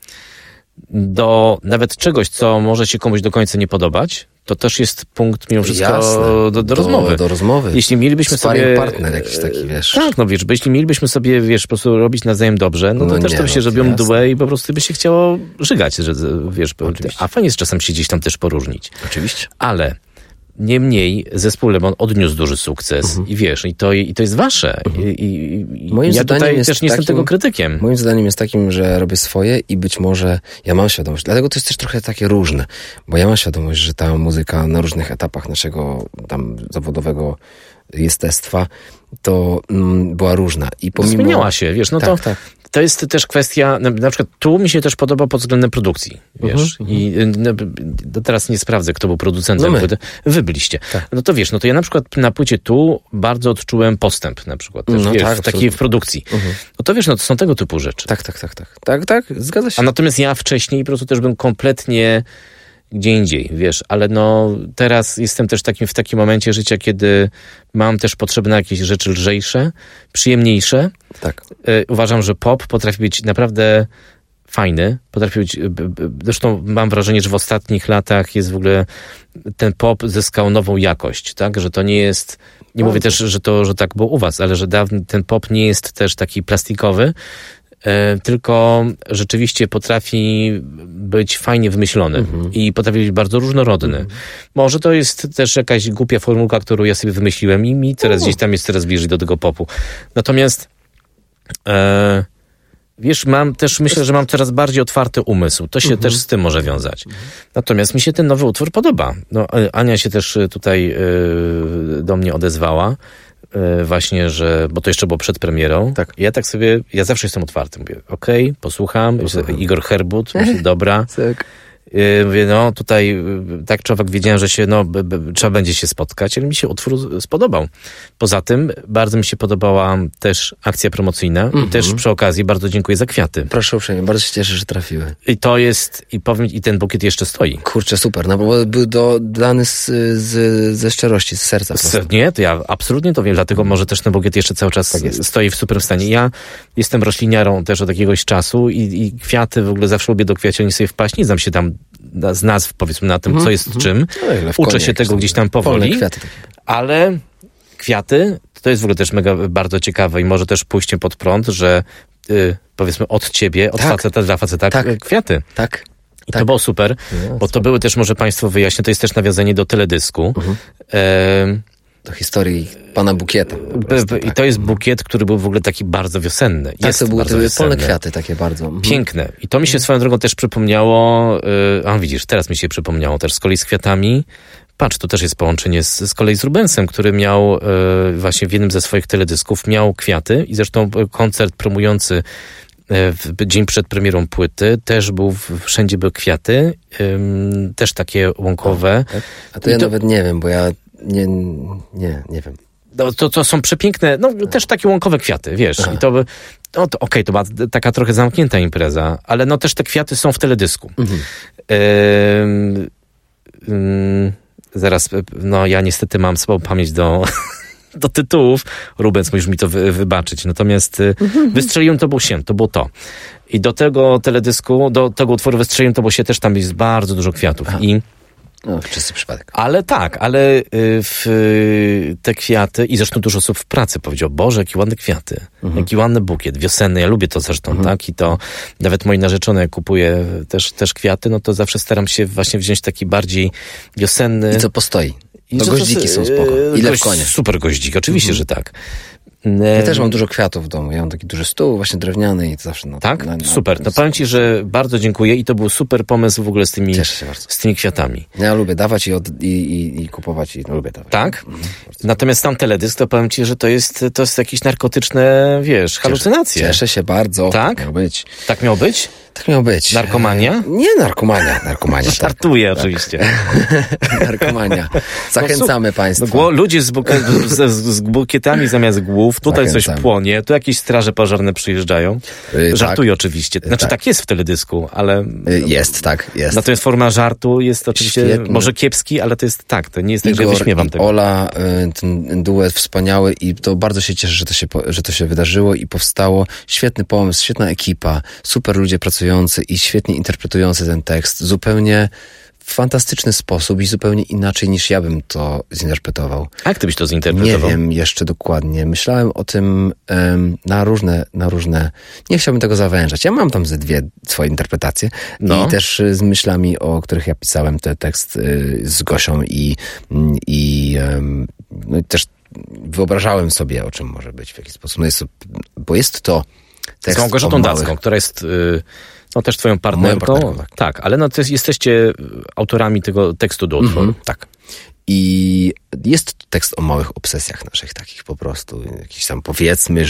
do nawet czegoś, co może się komuś do końca nie podobać, to też jest punkt mimo wszystko do rozmowy. Do rozmowy. Jeśli mielibyśmy sobie... partner jakiś taki, wiesz. Tak, no wiesz, bo jeśli mielibyśmy sobie, wiesz, po prostu robić nawzajem dobrze, no to też to by się robią mdłe i po prostu by się chciało żygać, że wiesz, a fajnie jest czasem się gdzieś tam też poróżnić. Oczywiście. Ale niemniej zespół Lemon odniósł duży sukces i wiesz, i to jest wasze. Moim ja zdaniem tutaj też nie jestem tego krytykiem. Moim zdaniem jest takim, że robię swoje i być może ja mam świadomość, dlatego to jest też trochę takie różne, bo ja mam świadomość, że ta muzyka na różnych etapach naszego tam zawodowego jestestwa to była różna. I pomimo... Zmieniała się, wiesz, no to jest też kwestia, na przykład Tu mi się też podoba pod względem produkcji, wiesz, i teraz nie sprawdzę, kto był producentem płyty. Wy byliście. Tak. No to wiesz, no to ja na przykład na płycie Tu bardzo odczułem postęp na przykład, też, wiesz, w produkcji. No to wiesz, no to są tego typu rzeczy. Tak, zgadza się. A natomiast ja wcześniej po prostu też bym kompletnie gdzie indziej, wiesz, ale no teraz jestem też w takim momencie życia, kiedy mam też potrzeby na jakieś rzeczy lżejsze, przyjemniejsze. Tak. Uważam, że pop potrafi być naprawdę fajny, potrafi być, zresztą mam wrażenie, że w ostatnich latach jest w ogóle, ten pop zyskał nową jakość, tak, że to nie jest, nie mówię też, że tak było u was, ale że ten pop nie jest też taki plastikowy, tylko rzeczywiście potrafi być fajnie wymyślony i potrafi być bardzo różnorodny. Może to jest też jakaś głupia formułka, którą ja sobie wymyśliłem i mi teraz gdzieś tam jest coraz bliżej do tego popu. Natomiast wiesz, myślę, że mam coraz bardziej otwarty umysł. To się też z tym może wiązać. Natomiast mi się ten nowy utwór podoba. No, Ania się też tutaj do mnie odezwała. Właśnie, bo to jeszcze było przed premierą. Tak. Ja zawsze jestem otwarty. Mówię, okej, posłucham. Igor Herbut, myślę, dobra. Mówię, no tutaj tak człowiek wiedziałem, że się, trzeba będzie się spotkać, ale mi się utwór spodobał. Poza tym bardzo mi się podobała też akcja promocyjna i też przy okazji bardzo dziękuję za kwiaty. Proszę uprzejmie, bardzo się cieszę, że trafiły. I to jest, i powiem, i ten bukiet jeszcze stoi. Kurczę, super, no bo był dany ze szczerości, z serca. Nie, to ja absolutnie to wiem, dlatego może też ten bukiet jeszcze cały czas stoi w super stanie. Ja jestem rośliniarą też od jakiegoś czasu i kwiaty w ogóle zawsze lubię do kwiacioni sobie wpaść, nie znam się tam z nazw, powiedzmy, na tym, co jest czym. Uczę się tego gdzieś tam powoli, ale kwiaty, to jest w ogóle też bardzo ciekawe i może też pójściem pod prąd, że powiedzmy od ciebie, od faceta dla faceta, kwiaty. Tak. I to było super, bo to były też, może państwo wyjaśnią, to jest też nawiązanie do teledysku. Do historii pana bukieta. I to jest bukiet, który był w ogóle taki bardzo wiosenny. Tak, to były polne kwiaty takie bardzo. Piękne. I to mi się swoją drogą też przypomniało, widzisz, teraz mi się przypomniało też z kolei z kwiatami. Patrz, to też jest połączenie z kolei z Rubensem, który miał właśnie w jednym ze swoich teledysków miał kwiaty i zresztą koncert promujący w dzień przed premierą płyty też był, wszędzie były kwiaty, też takie łąkowe. Tak? A to ja nawet nie wiem, bo ja nie wiem. To są przepiękne, też takie łąkowe kwiaty, wiesz. I to okej, to była taka trochę zamknięta impreza, ale też te kwiaty są w teledysku. Zaraz, ja niestety mam słabą pamięć do tytułów. Rubens, musisz mi to wybaczyć. Natomiast Wystrzeliłem to był się, to było to. I do tego teledysku, do tego utworu Wystrzeliłem to było się też tam jest bardzo dużo kwiatów. Czysty przypadek. Ale te kwiaty i zresztą dużo osób w pracy powiedział, Boże, jakie ładne kwiaty, jaki ładny bukiet, wiosenny, ja lubię to zresztą, tak? I to nawet mojej narzeczonej, jak kupuję też kwiaty, to zawsze staram się właśnie wziąć taki bardziej wiosenny. I co postoi? Goździki są spoko. Ile w konie? Super goździk, oczywiście, że tak. Ja też mam dużo kwiatów w domu. Ja mam taki duży stół, właśnie drewniany i to zawsze... Tak? Super. To powiem ci, że bardzo dziękuję i to był super pomysł w ogóle z tymi kwiatami. Ja lubię dawać i kupować i lubię dawać. Tak? Natomiast tam teledysk, to powiem ci, że to jest jakieś narkotyczne, halucynacje. Cieszę się bardzo. Tak? Miało być. Tak miało być? Tak miało być. Narkomania? Nie narkomania. Żartuję oczywiście. Narkomania. Zachęcamy państwa. Ludzie z bukietami zamiast głów, tutaj coś płonie, tu jakieś straże pożarne przyjeżdżają. Żartuję oczywiście. Znaczy tak jest w teledysku, ale... Jest. Natomiast forma żartu jest oczywiście świetny. Może kiepski, ale to jest to nie jest tak, że wyśmiewam tego. Ola, ten duet wspaniały i to bardzo się cieszę, że to się wydarzyło i powstało. Świetny pomysł, świetna ekipa, super ludzie pracujący i świetnie interpretujący ten tekst. Zupełnie w fantastyczny sposób i zupełnie inaczej niż ja bym to zinterpretował. A jak ty byś to zinterpretował? Nie wiem jeszcze dokładnie. Myślałem o tym na różne... Nie chciałbym tego zawężać. Ja mam tam ze dwie swoje interpretacje i też z myślami, o których ja pisałem ten tekst z Gosią i też wyobrażałem sobie, o czym może być w jakiś sposób. Bo jest to tekst z Małgorzatą Dacką, która jest... też twoją partnerką. Tak, ale jesteście autorami tego tekstu do utworu. Tak. I jest to tekst o małych obsesjach naszych takich po prostu. Jakichś tam powiedzmy,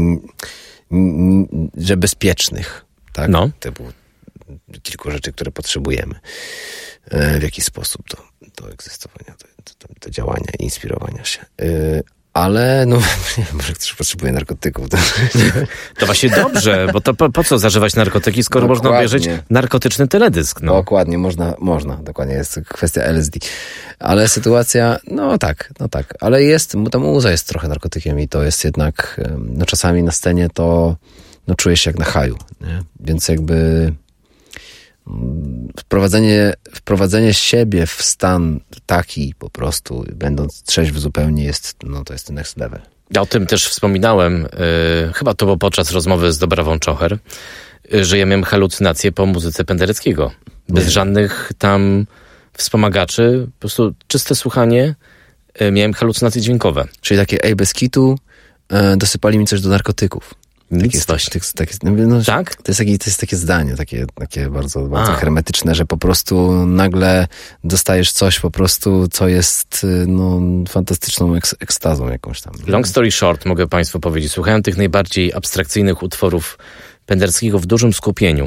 że bezpiecznych. Tak? To było kilku rzeczy, które potrzebujemy w jakiś sposób do egzystowania, do działania i inspirowania się. Ale, może ktoś potrzebuje narkotyków. To właśnie dobrze, bo to po co zażywać narkotyki, skoro można obejrzeć narkotyczny teledysk. Dokładnie, można. Dokładnie, jest kwestia LSD. Ale sytuacja, tak. Ale ta muza jest trochę narkotykiem i to jest jednak, czasami na scenie to, czuję się jak na haju, nie? Więc jakby... Wprowadzenie siebie w stan taki po prostu, będąc trzeźwy zupełnie to jest ten next level. Ja o tym też wspominałem, chyba to było podczas rozmowy z Dobrawą Czocher, że ja miałem halucynacje po muzyce Pendereckiego. Bez żadnych tam wspomagaczy, po prostu czyste słuchanie, miałem halucynacje dźwiękowe. Czyli takie, bez kitu, dosypali mi coś do narkotyków. Tak? To jest takie zdanie, takie bardzo hermetyczne, że po prostu nagle dostajesz coś po prostu, co jest fantastyczną ekstazą jakąś tam. Long story short, mogę państwu powiedzieć, słuchałem tych najbardziej abstrakcyjnych utworów Pendereckiego w dużym skupieniu.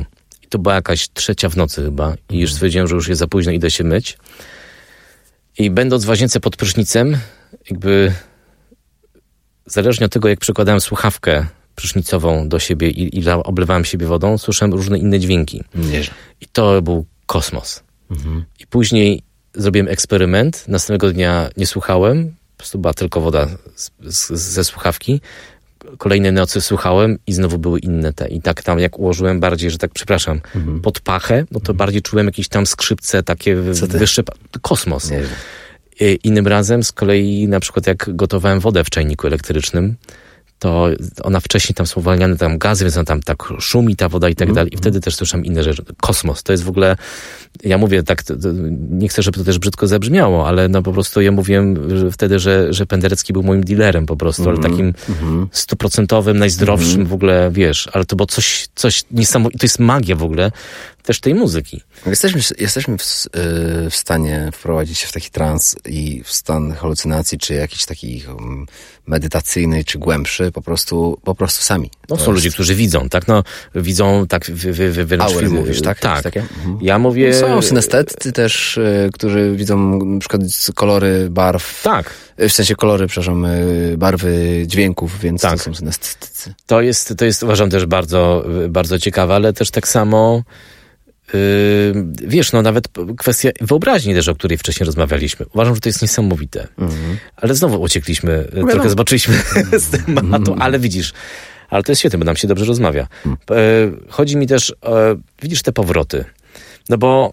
To była jakaś 3:00 w nocy chyba i już stwierdziłem, że już jest za późno, idę się myć. I będąc w łazience pod prysznicem, jakby zależnie od tego, jak przykładałem słuchawkę prysznicową do siebie i oblewałem siebie wodą, słyszałem różne inne dźwięki. Nieźle. I to był kosmos. I później zrobiłem eksperyment. Następnego dnia nie słuchałem. Po prostu była tylko woda ze słuchawki. Kolejne nocy słuchałem i znowu były inne te. I tak tam jak ułożyłem bardziej, że tak przepraszam, pod pachę, no to bardziej czułem jakieś tam skrzypce takie wyższe. Kosmos. Nieźle. Innym razem z kolei na przykład jak gotowałem wodę w czajniku elektrycznym, to ona wcześniej tam są uwalniane tam gazy, więc ona tam tak szumi ta woda i tak dalej. I wtedy też słyszałem inne rzeczy. Kosmos. To jest w ogóle, ja mówię tak, nie chcę, żeby to też brzydko zabrzmiało, ale no po prostu ja mówiłem wtedy, że Penderecki był moim dealerem po prostu, ale takim 100% najzdrowszym w ogóle, wiesz, ale to było coś niesamowitego. To jest magia w ogóle też tej muzyki. Jesteśmy w stanie wprowadzić się w taki trans i w stan halucynacji, czy jakiś taki medytacyjny, czy głębszy, po prostu sami. No są ludzie, którzy widzą, tak? No, widzą tak wręcz Aury mówisz, tak? Tak. Takie? Ja mówię... Są synestetycy też, którzy widzą na przykład kolory barw. Tak. W sensie kolory, przepraszam, barwy dźwięków, więc tak. To są synestetycy. To jest uważam też bardzo, bardzo ciekawe, ale też tak samo wiesz, no nawet kwestia wyobraźni też, o której wcześniej rozmawialiśmy. Uważam, że to jest niesamowite. Ale znowu uciekliśmy, trochę zboczyliśmy z tematu, ale widzisz, ale to jest świetne, bo nam się dobrze rozmawia. Chodzi mi też, widzisz, te powroty. No bo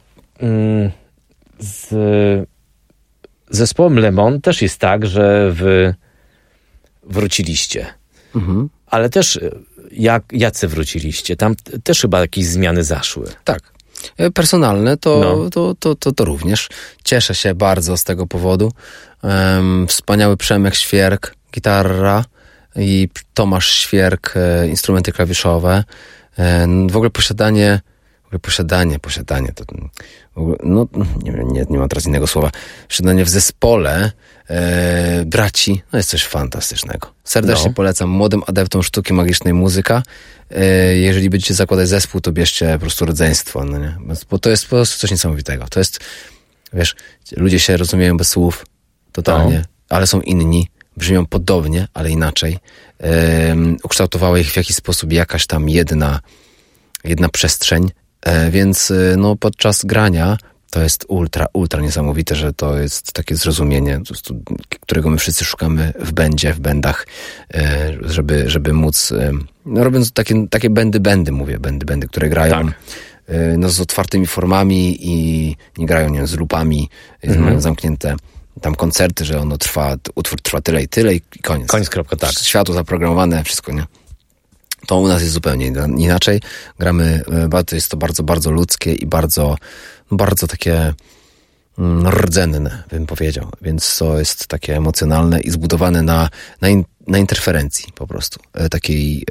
z zespołem Lemon też jest tak, że wróciliście. Ale też jacy wróciliście? Tam też chyba jakieś zmiany zaszły. Tak. Personalne to również. Cieszę się bardzo z tego powodu. Wspaniały Przemek Świerk, gitara i Tomasz Świerk, instrumenty klawiszowe. W ogóle posiadanie to no nie mam teraz innego słowa. Posiadanie w zespole braci, no jest coś fantastycznego. Serdecznie polecam młodym adeptom sztuki magicznej muzyka. Jeżeli będziecie zakładać zespół, to bierzcie po prostu rodzeństwo, no nie? Bo to jest po prostu coś niesamowitego. To jest, wiesz, ludzie się rozumieją bez słów totalnie, ale są inni, brzmią podobnie, ale inaczej. Ukształtowała ich w jakiś sposób jakaś tam jedna przestrzeń, więc no podczas grania to jest ultra niesamowite, że to jest takie zrozumienie, którego my wszyscy szukamy w bendach, żeby móc, no robiąc takie bendy, które grają no, z otwartymi formami i nie grają, nie wiem, z lupami, mają zamknięte tam koncerty, że utwór trwa tyle i koniec. Koniec, kropka, tak. Światło zaprogramowane, wszystko, nie? To u nas jest zupełnie inaczej. Gramy, jest to bardzo, bardzo ludzkie i bardzo takie rdzenne, bym powiedział. Więc to jest takie emocjonalne i zbudowane na interferencji po prostu. Takiej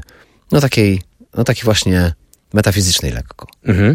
właśnie metafizycznej lekko.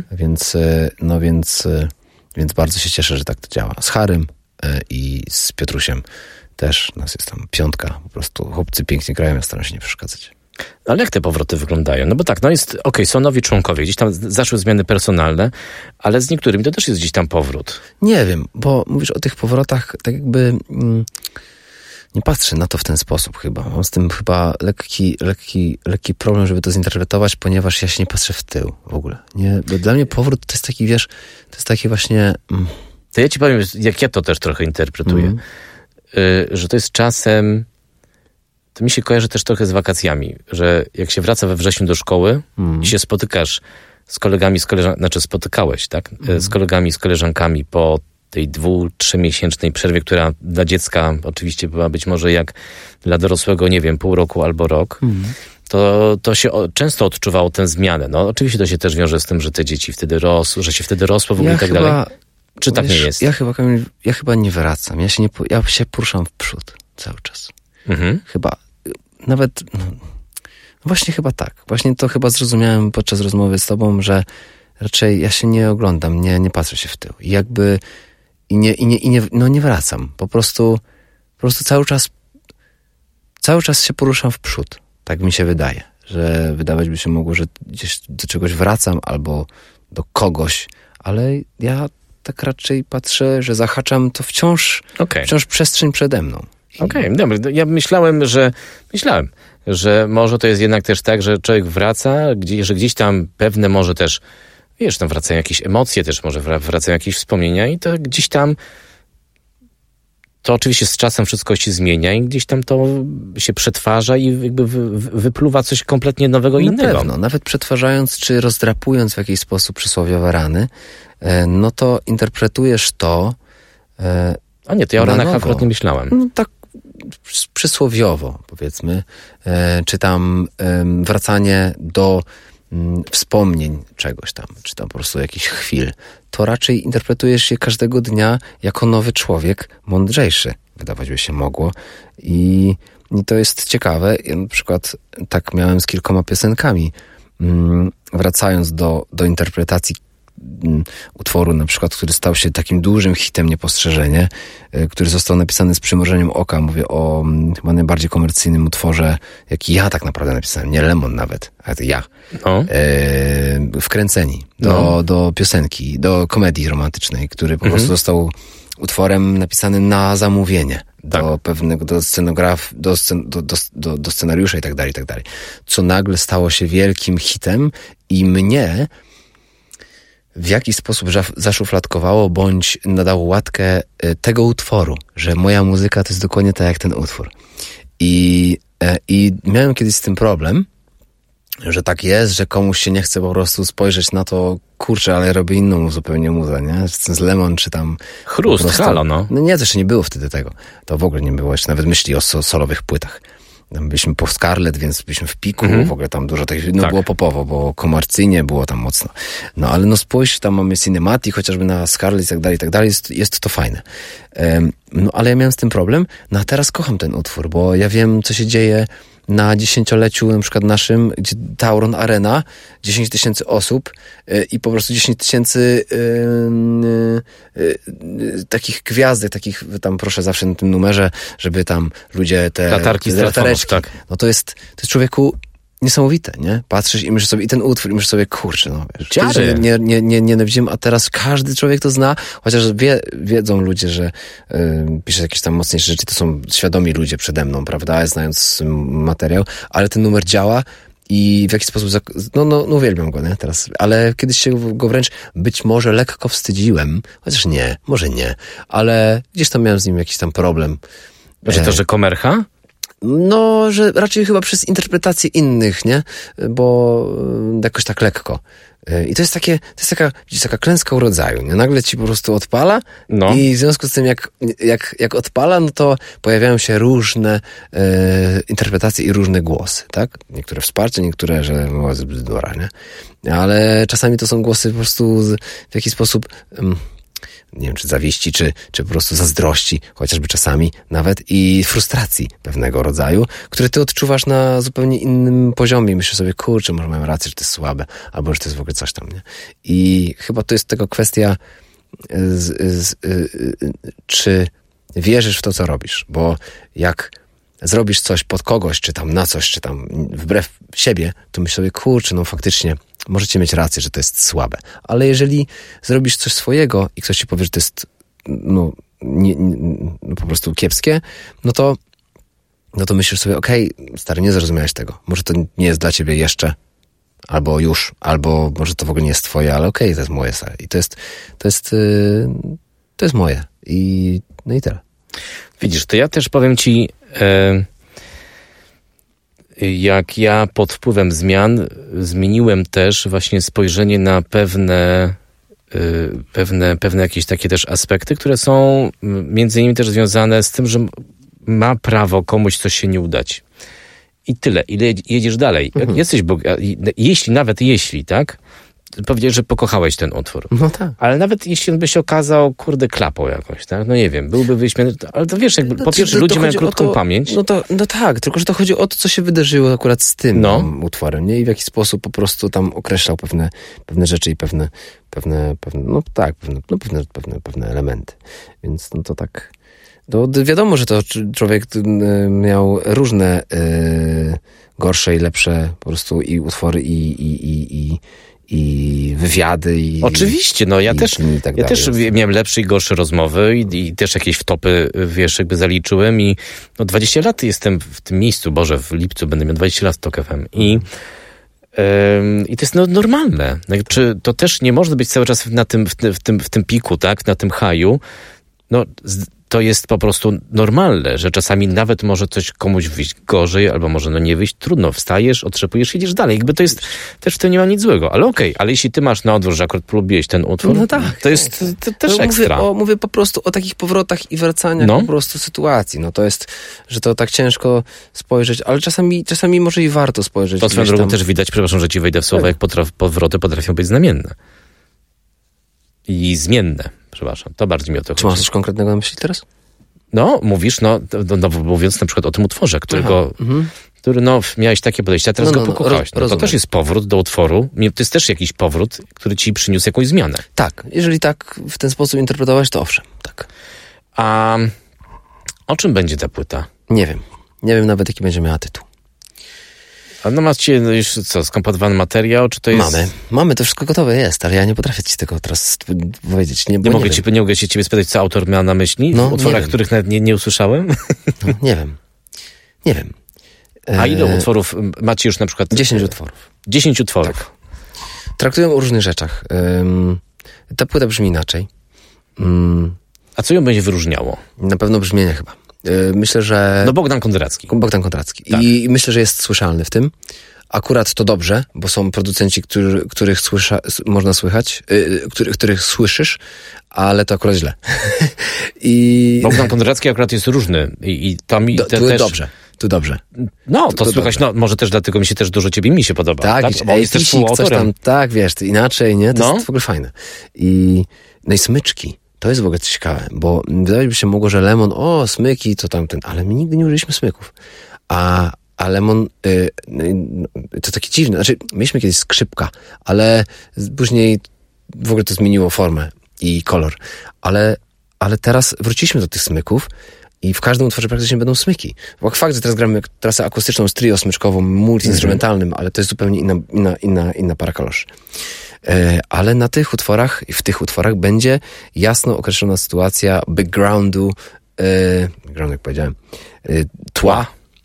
Więc bardzo się cieszę, że tak to działa. Z Harym i z Piotrusiem też nas jest tam 5. Po prostu chłopcy pięknie grają, ja staram się nie przeszkadzać. Ale jak te powroty wyglądają? No bo tak, no jest, są nowi członkowie, gdzieś tam zaszły zmiany personalne, ale z niektórymi to też jest gdzieś tam powrót. Nie wiem, bo mówisz o tych powrotach, tak jakby nie patrzę na to w ten sposób chyba. Mam z tym chyba lekki problem, żeby to zinterpretować, ponieważ ja się nie patrzę w tył w ogóle. Nie, bo dla mnie powrót to jest taki, wiesz, to jest takie właśnie... To ja ci powiem, jak ja to też trochę interpretuję, że to jest czasem... To mi się kojarzy też trochę z wakacjami, że jak się wraca we wrześniu do szkoły i się spotykasz z kolegami, spotykałeś, tak? Z kolegami, z koleżankami po tej 2-3 miesięcznej przerwie, która dla dziecka oczywiście była być może jak dla dorosłego, nie wiem, pół roku albo rok, to się często odczuwało tę zmianę. No oczywiście to się też wiąże z tym, że te dzieci wtedy rosły, że się wtedy rosło w ogóle i tak dalej. Czy tak nie jest? Ja chyba nie wracam. Ja się poruszam w przód cały czas. Chyba nawet właśnie chyba tak. Właśnie to chyba zrozumiałem podczas rozmowy z tobą, że raczej ja się nie oglądam, nie patrzę się w tył. I jakby nie wracam. Po prostu cały czas się poruszam w przód. Tak mi się wydaje, że wydawać by się mogło, że gdzieś do czegoś wracam albo do kogoś, ale ja tak raczej patrzę, że zahaczam to wciąż przestrzeń przede mną. Okej, dobra. Ja myślałem, że może to jest jednak też tak, że człowiek wraca, że gdzieś tam pewne może też, wiesz, tam wracają jakieś emocje, też może wracają jakieś wspomnienia i to gdzieś tam to oczywiście z czasem wszystko się zmienia i gdzieś tam to się przetwarza i jakby wypluwa coś kompletnie nowego i innego. Na pewno, nawet przetwarzając czy rozdrapując w jakiś sposób przysłowiowe rany, no to interpretujesz to A nie, to ja o ranach akurat nie myślałem. No tak przysłowiowo, powiedzmy, czy tam wracanie do wspomnień czegoś tam, czy tam po prostu jakichś chwil, to raczej interpretujesz je każdego dnia jako nowy człowiek, mądrzejszy, wydawać by się mogło. I to jest ciekawe. Ja na przykład tak miałem z kilkoma piosenkami, wracając do interpretacji utworu, na przykład, który stał się takim dużym hitem Niepostrzeżenie, który został napisany z przymrużeniem oka. Mówię o chyba najbardziej komercyjnym utworze, jaki ja tak naprawdę napisałem, nie Lemon nawet, ale to ja. Wkręceni do piosenki, do komedii romantycznej, który po prostu został utworem napisanym na zamówienie. Do pewnego, do scenariusza i tak dalej, co nagle stało się wielkim hitem i mnie w jakiś sposób zaszufladkowało, bądź nadało łatkę tego utworu, że moja muzyka to jest dokładnie tak jak ten utwór. I miałem kiedyś z tym problem, że tak jest, że komuś się nie chce po prostu spojrzeć na to, kurczę, ale robię inną zupełnie muzę, nie? Z Lemon, czy tam... Chrust, prostu, halo, no. No nie, to jeszcze nie było wtedy tego. To w ogóle nie było jeszcze nawet myśli o solowych płytach. Tam byliśmy po Scarlet, więc byliśmy w piku, w ogóle tam dużo tych, było popowo, bo komercyjnie było tam mocno. No ale no spójrz, tam mamy Cinematic, chociażby na Scarlet i tak dalej, jest to fajne. No ale ja miałem z tym problem, no a teraz kocham ten utwór, bo ja wiem, co się dzieje na 10-leciu na przykład naszym, gdzie Tauron Arena, 10 000 osób i po prostu 10 000 takich gwiazdek, takich tam proszę zawsze na tym numerze, żeby tam ludzie te latareczki, tak. No to jest człowieku niesamowite, nie? Patrzysz i myślisz sobie, i ten utwór, i myślisz sobie, kurczę, no wiesz, nie widzimy, a teraz każdy człowiek to zna, chociaż wiedzą ludzie, że pisze jakieś tam mocniejsze rzeczy, to są świadomi ludzie przede mną, prawda, znając materiał, ale ten numer działa i w jakiś sposób, no uwielbiam go, nie, teraz, ale kiedyś się go wręcz być może lekko wstydziłem, chociaż nie, może nie, ale gdzieś tam miałem z nim jakiś tam problem. Że to, że komercha? No, że raczej chyba przez interpretację innych, nie? Bo jakoś tak lekko. I to jest taka klęska urodzaju, nie? Nagle ci po prostu odpala i w związku z tym jak odpala, no to pojawiają się różne interpretacje i różne głosy, tak? Niektóre wsparcie, niektóre, że jest bzdura, nie? Ale czasami to są głosy po prostu w jakiś sposób... nie wiem, czy zawiści, czy po prostu zazdrości, chociażby czasami nawet, i frustracji pewnego rodzaju, które ty odczuwasz na zupełnie innym poziomie. Myślisz sobie, kurczę, może mają rację, że to jest słabe, albo że to jest w ogóle coś tam, nie? I chyba to jest tego kwestia, czy wierzysz w to, co robisz, bo jak zrobisz coś pod kogoś, czy tam na coś, czy tam wbrew siebie, to myślisz sobie, kurczę, no faktycznie możecie mieć rację, że to jest słabe. Ale jeżeli zrobisz coś swojego i ktoś ci powie, że to jest po prostu kiepskie, no to myślisz sobie, okej, stary, nie zrozumiałeś tego. Może to nie jest dla ciebie jeszcze, albo już, albo może to w ogóle nie jest twoje, ale okej, to jest moje. I to jest moje. I tyle. Widzisz, to ja też powiem ci... Jak ja pod wpływem zmian zmieniłem też właśnie spojrzenie na pewne jakieś takie też aspekty, które są między innymi też związane z tym, że ma prawo komuś coś się nie udać. I tyle. Ile jedziesz dalej. Jak jesteś jeśli, tak? Powiedziałeś, że pokochałeś ten utwór. No tak. Ale nawet jeśli on by się okazał, klapą jakoś, tak? No nie wiem, byłby wyśmiany. Ale to wiesz, jakby, po pierwsze, ludzie mają krótką pamięć. No tak, tylko że to chodzi o to, co się wydarzyło akurat z tym utworem, nie? I w jaki sposób po prostu tam określał pewne rzeczy i pewne elementy. Więc no to tak, Wiadomo, że to człowiek miał różne gorsze i lepsze po prostu i utwory, i wywiady. Oczywiście, no ja też miałem lepsze i gorsze rozmowy i też jakieś wtopy, wiesz, jakby zaliczyłem i 20 lat jestem w tym miejscu, Boże, w lipcu będę miał 20 lat w TOK FM i to jest normalne. Czy to też nie może być cały czas w tym piku, tak, na tym haju. No, to jest po prostu normalne, że czasami nawet może coś komuś wyjść gorzej, albo może nie wyjść, trudno, wstajesz, otrzepujesz, idziesz dalej. Jakby to jest, też w tym nie ma nic złego. Ale okej, ale jeśli ty masz na odwrót, że akurat polubiłeś ten utwór, no tak, to jest też ekstra. Mówię po prostu o takich powrotach i wracaniach po prostu sytuacji. No to jest, że to tak ciężko spojrzeć, ale czasami może i warto spojrzeć. To swoją drogą też widać, przepraszam, że ci wejdę w słowo, jak powroty potrafią być znamienne. I zmienne. Przepraszam, to bardziej mi o to chodzi. Czy masz coś konkretnego na myśli teraz? No, mówisz, mówiąc na przykład o tym utworze, który miałeś takie podejście, a teraz go pokochałeś. To też jest powrót do utworu. To jest też jakiś powrót, który ci przyniósł jakąś zmianę. Tak, jeżeli tak w ten sposób interpretowałeś, to owszem, tak. A o czym będzie ta płyta? Nie wiem. Nie wiem nawet, jaki będzie miała tytuł. A macie już skomponowany materiał, czy to jest... Mamy, to wszystko gotowe jest, ale ja nie potrafię ci tego teraz powiedzieć. Nie mogę się ciebie spytać, co autor miał na myśli w utworach, których nawet nie usłyszałem? No, nie wiem. A ile utworów macie już na przykład? 10 utworów. 10 utworów. Tak. Traktują o różnych rzeczach. Ta płyta brzmi inaczej. A co ją będzie wyróżniało? Na pewno brzmienie chyba. Myślę, że... Bogdan Kondracki. Tak. I myślę, że jest słyszalny w tym. Akurat to dobrze, bo są producenci, których można słychać, których słyszysz, ale to akurat źle. Bogdan Kondracki akurat jest różny. I to mi też... dobrze. No, to słychać, może też dlatego mi się też dużo mi się podoba. Tak? Bo jest też współautorem. Tak, wiesz, to inaczej, nie? To jest w ogóle fajne. No i smyczki. To jest w ogóle ciekawe, bo wydaje mi się mogło, że Lemon, smyki, to tamten, ale my nigdy nie użyliśmy smyków. A Lemon, to takie dziwne, znaczy mieliśmy kiedyś skrzypka, ale później w ogóle to zmieniło formę i kolor. Ale teraz wróciliśmy do tych smyków i w każdym utworze praktycznie będą smyki. Bo fakt, że teraz gramy trasę akustyczną z trio smyczkową, multi-instrumentalnym, ale to jest zupełnie inna para kaloszy. Ale na tych utworach i w tych utworach będzie jasno określona sytuacja backgroundu, jak powiedziałem, tła.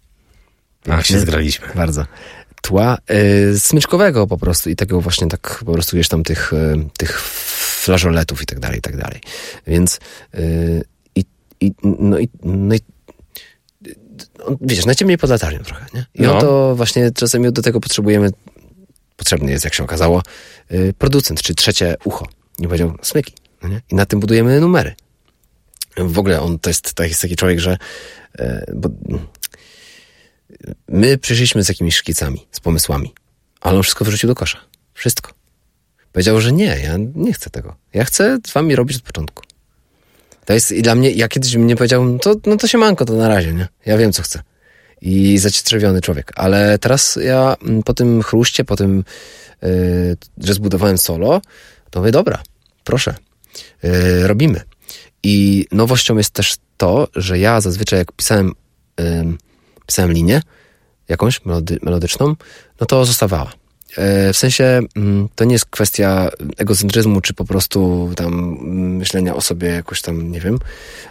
Się zgraliśmy. Bardzo. Tła smyczkowego po prostu i tego właśnie tak po prostu wiesz tam tych flażoletów i tak dalej. Więc wiesz, najciemniej pod latarnią trochę, nie? I oto właśnie czasami do tego potrzebny jest, jak się okazało, producent, czy trzecie ucho. I powiedział, smyki. No nie? I na tym budujemy numery. W ogóle to jest taki człowiek, że bo my przyszliśmy z jakimiś szkicami, z pomysłami, ale on wszystko wyrzucił do kosza. Wszystko. Powiedział, że nie, ja nie chcę tego. Ja chcę z wami robić od początku. To jest i dla mnie, ja kiedyś mnie powiedział, to się manko, to na razie, nie? Ja wiem, co chcę. I zacietrzewiony człowiek. Ale teraz ja po tym chruście, po tym, że zbudowałem solo, to mówię, dobra, proszę, robimy. I nowością jest też to, że ja zazwyczaj jak pisałem linię jakąś melodyczną, no to zostawała. W sensie to nie jest kwestia egocentryzmu, czy po prostu tam myślenia o sobie jakoś tam, nie wiem,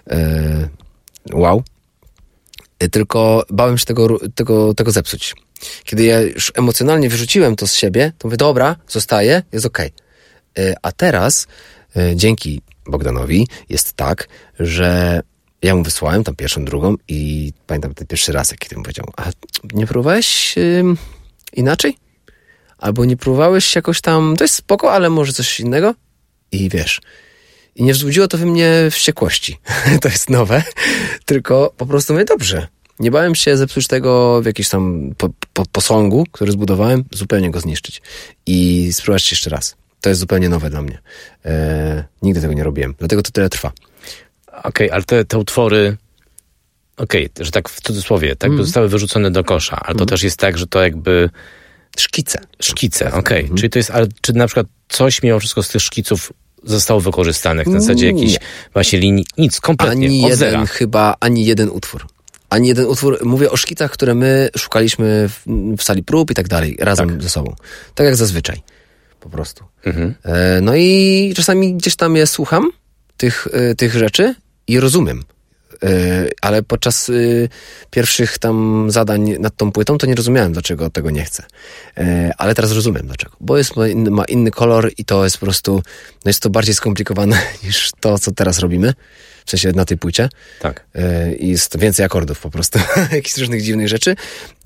tylko bałem się tego zepsuć. Kiedy ja już emocjonalnie wyrzuciłem to z siebie, to mówię, dobra, zostaje, jest okej. A teraz, dzięki Bogdanowi, jest tak, że ja mu wysłałem tam pierwszą, drugą i pamiętam ten pierwszy raz, jak mu powiedział, a nie próbowałeś inaczej? Albo nie próbowałeś jakoś tam, to jest spoko, ale może coś innego? I wiesz, i nie wzbudziło to we mnie wściekłości. To jest nowe, tylko po prostu mówię, dobrze. Nie bałem się zepsuć tego w jakiś tam posągu, który zbudowałem, zupełnie go zniszczyć. I spróbować jeszcze raz. To jest zupełnie nowe dla mnie. Nigdy tego nie robiłem, dlatego to tyle trwa. Okej, ale te utwory, że tak w cudzysłowie, tak by zostały wyrzucone do kosza, ale to też jest tak, że to jakby... Szkice, czyli to jest, ale czy na przykład coś mimo wszystko z tych szkiców zostało wykorzystane w zasadzie jakiejś właśnie linii? Nic, kompletnie, od zera. Ani jeden utwór. Ani jeden utwór. Mówię o szkicach, które my szukaliśmy w sali prób i tak dalej, razem ze sobą. Tak jak zazwyczaj. Po prostu. No i czasami gdzieś tam je słucham, tych rzeczy i rozumiem. Ale podczas pierwszych tam zadań nad tą płytą to nie rozumiałem, dlaczego tego nie chcę. Ale teraz rozumiem dlaczego. Bo ma inny kolor i to jest po prostu, no jest to bardziej skomplikowane niż to, co teraz robimy. W sensie na tej płycie. Tak. I jest więcej akordów po prostu. Jakichś różnych dziwnych rzeczy.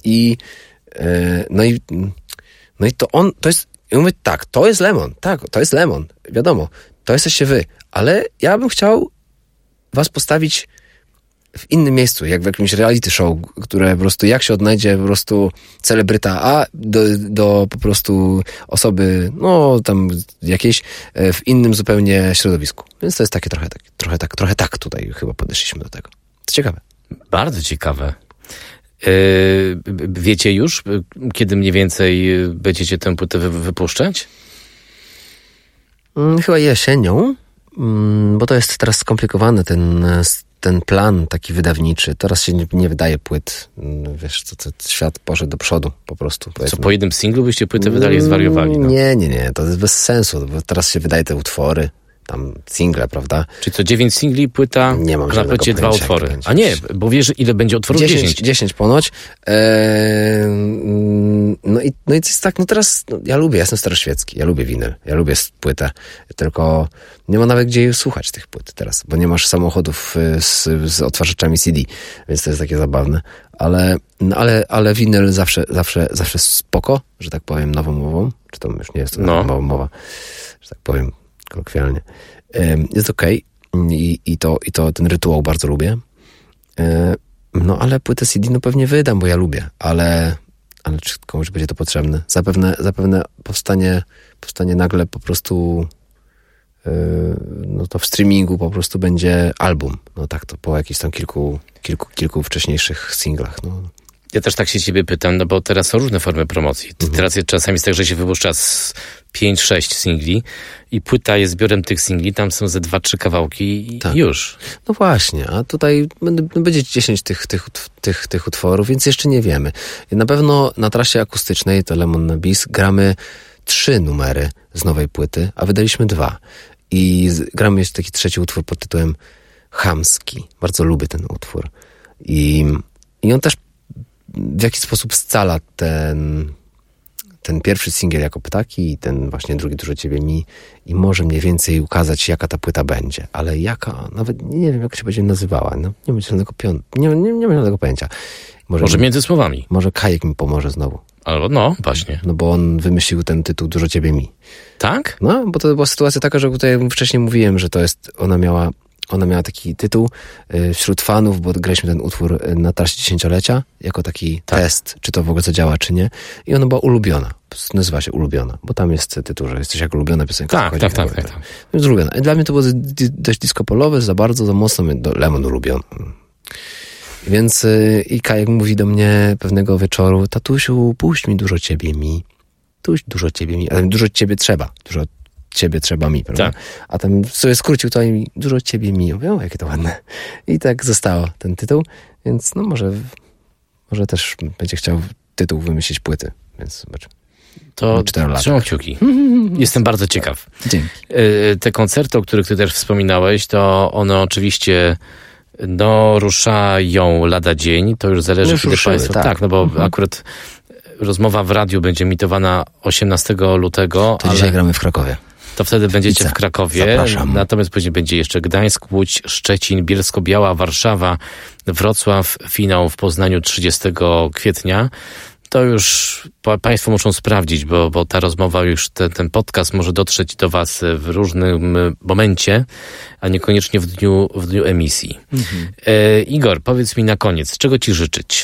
No i to jest, ja mówię, tak, to jest Lemon. Tak, to jest Lemon. Wiadomo, to jesteście wy. Ale ja bym chciał was postawić w innym miejscu, jak w jakimś reality show, które po prostu jak się odnajdzie po prostu celebryta A do po prostu osoby, no tam jakiejś w innym zupełnie środowisku. Więc to jest takie trochę tak tutaj chyba podeszliśmy do tego. To ciekawe. Bardzo ciekawe. Wiecie już, kiedy mniej więcej będziecie tę płytę wypuszczać? Chyba jesienią, bo to jest teraz skomplikowane, ten plan taki wydawniczy. Teraz się nie wydaje płyt. Wiesz, to świat poszedł do przodu po prostu. Co, po jednym singlu byście płytę wydali, zwariowali? No. Nie. To jest bez sensu, bo teraz się wydaje te utwory, tam single, prawda? Czyli co, 9 singli, płyta, nie mam na płycie 2 utwory. A nie, bo wiesz, ile będzie utworów? 10 ponoć. No i to jest tak, no teraz ja jestem staroświecki, ja lubię winyl, ja lubię płytę, tylko nie ma nawet gdzie słuchać tych płyt teraz, bo nie masz samochodów z odtwarzaczami CD, więc to jest takie zabawne, ale winyl zawsze spoko, że tak powiem, nową mową, czy to już nie jest to nowa mowa, że tak powiem kolokwialnie. Jest okej. I to ten rytuał bardzo lubię. No ale płytę CD no pewnie wydam, bo ja lubię, ale czy komuś będzie to potrzebne? Zapewne powstanie nagle po prostu no to w streamingu po prostu będzie album. No tak, to po jakichś tam kilku wcześniejszych singlach. No. Ja też tak się ciebie pytam, no bo teraz są różne formy promocji. Teraz czasami jest tak, że się wypuszcza 5-6 singli i płyta jest zbiorem tych singli, tam są ze 2-3 kawałki i już. No właśnie, a tutaj będzie 10 tych utworów, więc jeszcze nie wiemy. Na pewno na trasie akustycznej, to Lemon na Bis, gramy 3 numery z nowej płyty, a wydaliśmy 2. I gramy jeszcze taki trzeci utwór pod tytułem Chamski. Bardzo lubię ten utwór. I on też w jakiś sposób scala ten pierwszy singiel jako Ptaki i ten właśnie drugi Dużo Ciebie Mi i może mniej więcej ukazać, jaka ta płyta będzie. Ale jaka? Nawet nie wiem, jak się będzie nazywała. No, nie mam żadnego pojęcia. Może między słowami. Może Kajek mi pomoże znowu. Albo no, właśnie. No bo on wymyślił ten tytuł Dużo Ciebie Mi. Tak? No, bo to była sytuacja taka, że tutaj wcześniej mówiłem, że to jest, ona miała taki tytuł wśród fanów, bo graliśmy ten utwór na trasie 10-lecia, jako taki test, czy to w ogóle zadziała, czy nie. I ona była ulubiona. Nazywa się Ulubiona, bo tam jest tytuł, że jesteś jak ulubiona piosenka. Tak. Więc ulubiona. I dla mnie to było dość disco-polowe, za mocno do Lemon ulubiona. Więc i Kajek mówi do mnie pewnego wieczoru: tatusiu, puść mi Dużo Ciebie Mi. Dużo Ciebie Mi. A dużo Ciebie trzeba. Dużo Ciebie trzeba mi, prawda? Tak. A tam sobie skrócił to i Dużo Ciebie Mi. O, jakie to ładne. I tak zostało ten tytuł, więc no może też będzie chciał tytuł wymyślić płyty, więc zobaczymy. To trzymam kciuki. Jestem bardzo ciekaw. Dzięki. Te koncerty, o których ty też wspominałeś, to one oczywiście ruszają lada dzień. To już zależy, już kiedy ruszyły, państwo... Tak, no bo akurat rozmowa w radiu będzie emitowana 18 lutego. To dzisiaj gramy w Krakowie. To wtedy będziecie w Krakowie. Zapraszam. Natomiast później będzie jeszcze Gdańsk, Łódź, Szczecin, Bielsko-Biała, Warszawa, Wrocław, finał w Poznaniu 30 kwietnia. To już państwo muszą sprawdzić, bo ta rozmowa już, ten podcast może dotrzeć do was w różnym momencie, a niekoniecznie w dniu emisji. Igor, powiedz mi na koniec, czego ci życzyć?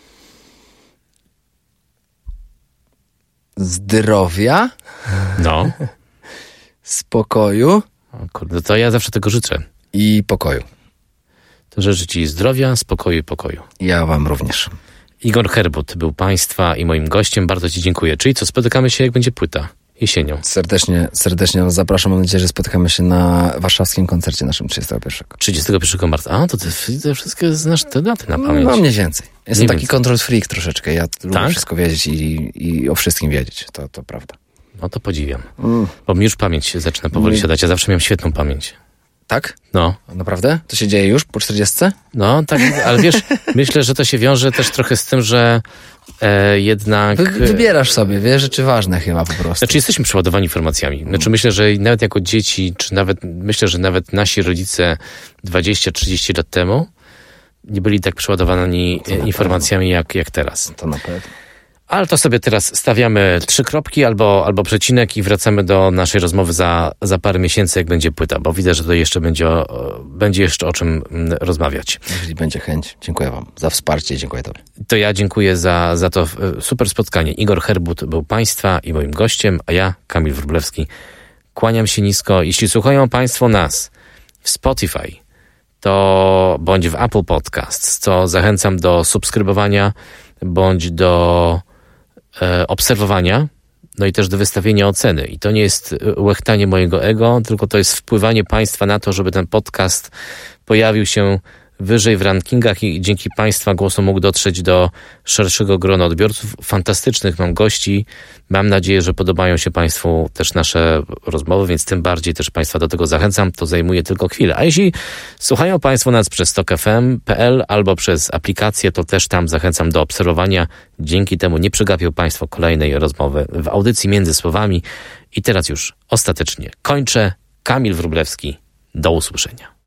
Zdrowia. No. Spokoju. O kurde, to ja zawsze tego życzę. I pokoju. To życzę ci zdrowia, spokoju i pokoju. Ja wam również. Igor Herbut był państwa i moim gościem. Bardzo ci dziękuję. Czyli co, spotykamy się, jak będzie płyta? jesienią. Serdecznie was zapraszam. Mam nadzieję, że spotykamy się na warszawskim koncercie naszym 31. 31 marca. A, to ty wszystkie znasz te daty na pamięć. No mniej więcej. Jestem taki więcej. control freak troszeczkę. Ja lubię Tak? wszystko wiedzieć i o wszystkim wiedzieć. To prawda. No to podziwiam. Bo mi już pamięć się zaczyna powoli siadać. Ja zawsze miałem świetną pamięć. Tak? No. Naprawdę? To się dzieje już po 40? No, tak, ale wiesz, myślę, że to się wiąże też trochę z tym, że jednak... Wybierasz sobie, wiesz, rzeczy ważne chyba po prostu. Znaczy jesteśmy przeładowani informacjami. Znaczy myślę, że nawet jako dzieci, czy myślę, że nawet nasi rodzice 20-30 lat temu nie byli tak przeładowani informacjami jak teraz. To na pewno. Ale to sobie teraz stawiamy 3 kropki albo przecinek i wracamy do naszej rozmowy za parę miesięcy, jak będzie płyta, bo widzę, że tutaj jeszcze będzie jeszcze o czym rozmawiać. Jeżeli będzie chęć, dziękuję wam za wsparcie, dziękuję tobie. To ja dziękuję za to super spotkanie. Igor Herbut był państwa i moim gościem, a ja, Kamil Wróblewski, kłaniam się nisko. Jeśli słuchają państwo nas w Spotify, to bądź w Apple Podcasts, to zachęcam do subskrybowania, bądź do obserwowania, no i też do wystawienia oceny. I to nie jest łechtanie mojego ego, tylko to jest wpływanie państwa na to, żeby ten podcast pojawił się wyżej w rankingach i dzięki państwa głosu mógł dotrzeć do szerszego grona odbiorców. Fantastycznych mam gości. Mam nadzieję, że podobają się państwu też nasze rozmowy, więc tym bardziej też państwa do tego zachęcam. To zajmuje tylko chwilę. A jeśli słuchają państwo nas przez tokfm.pl albo przez aplikację, to też tam zachęcam do obserwowania. Dzięki temu nie przegapią państwo kolejnej rozmowy w audycji Między Słowami. I teraz już ostatecznie kończę. Kamil Wróblewski. Do usłyszenia.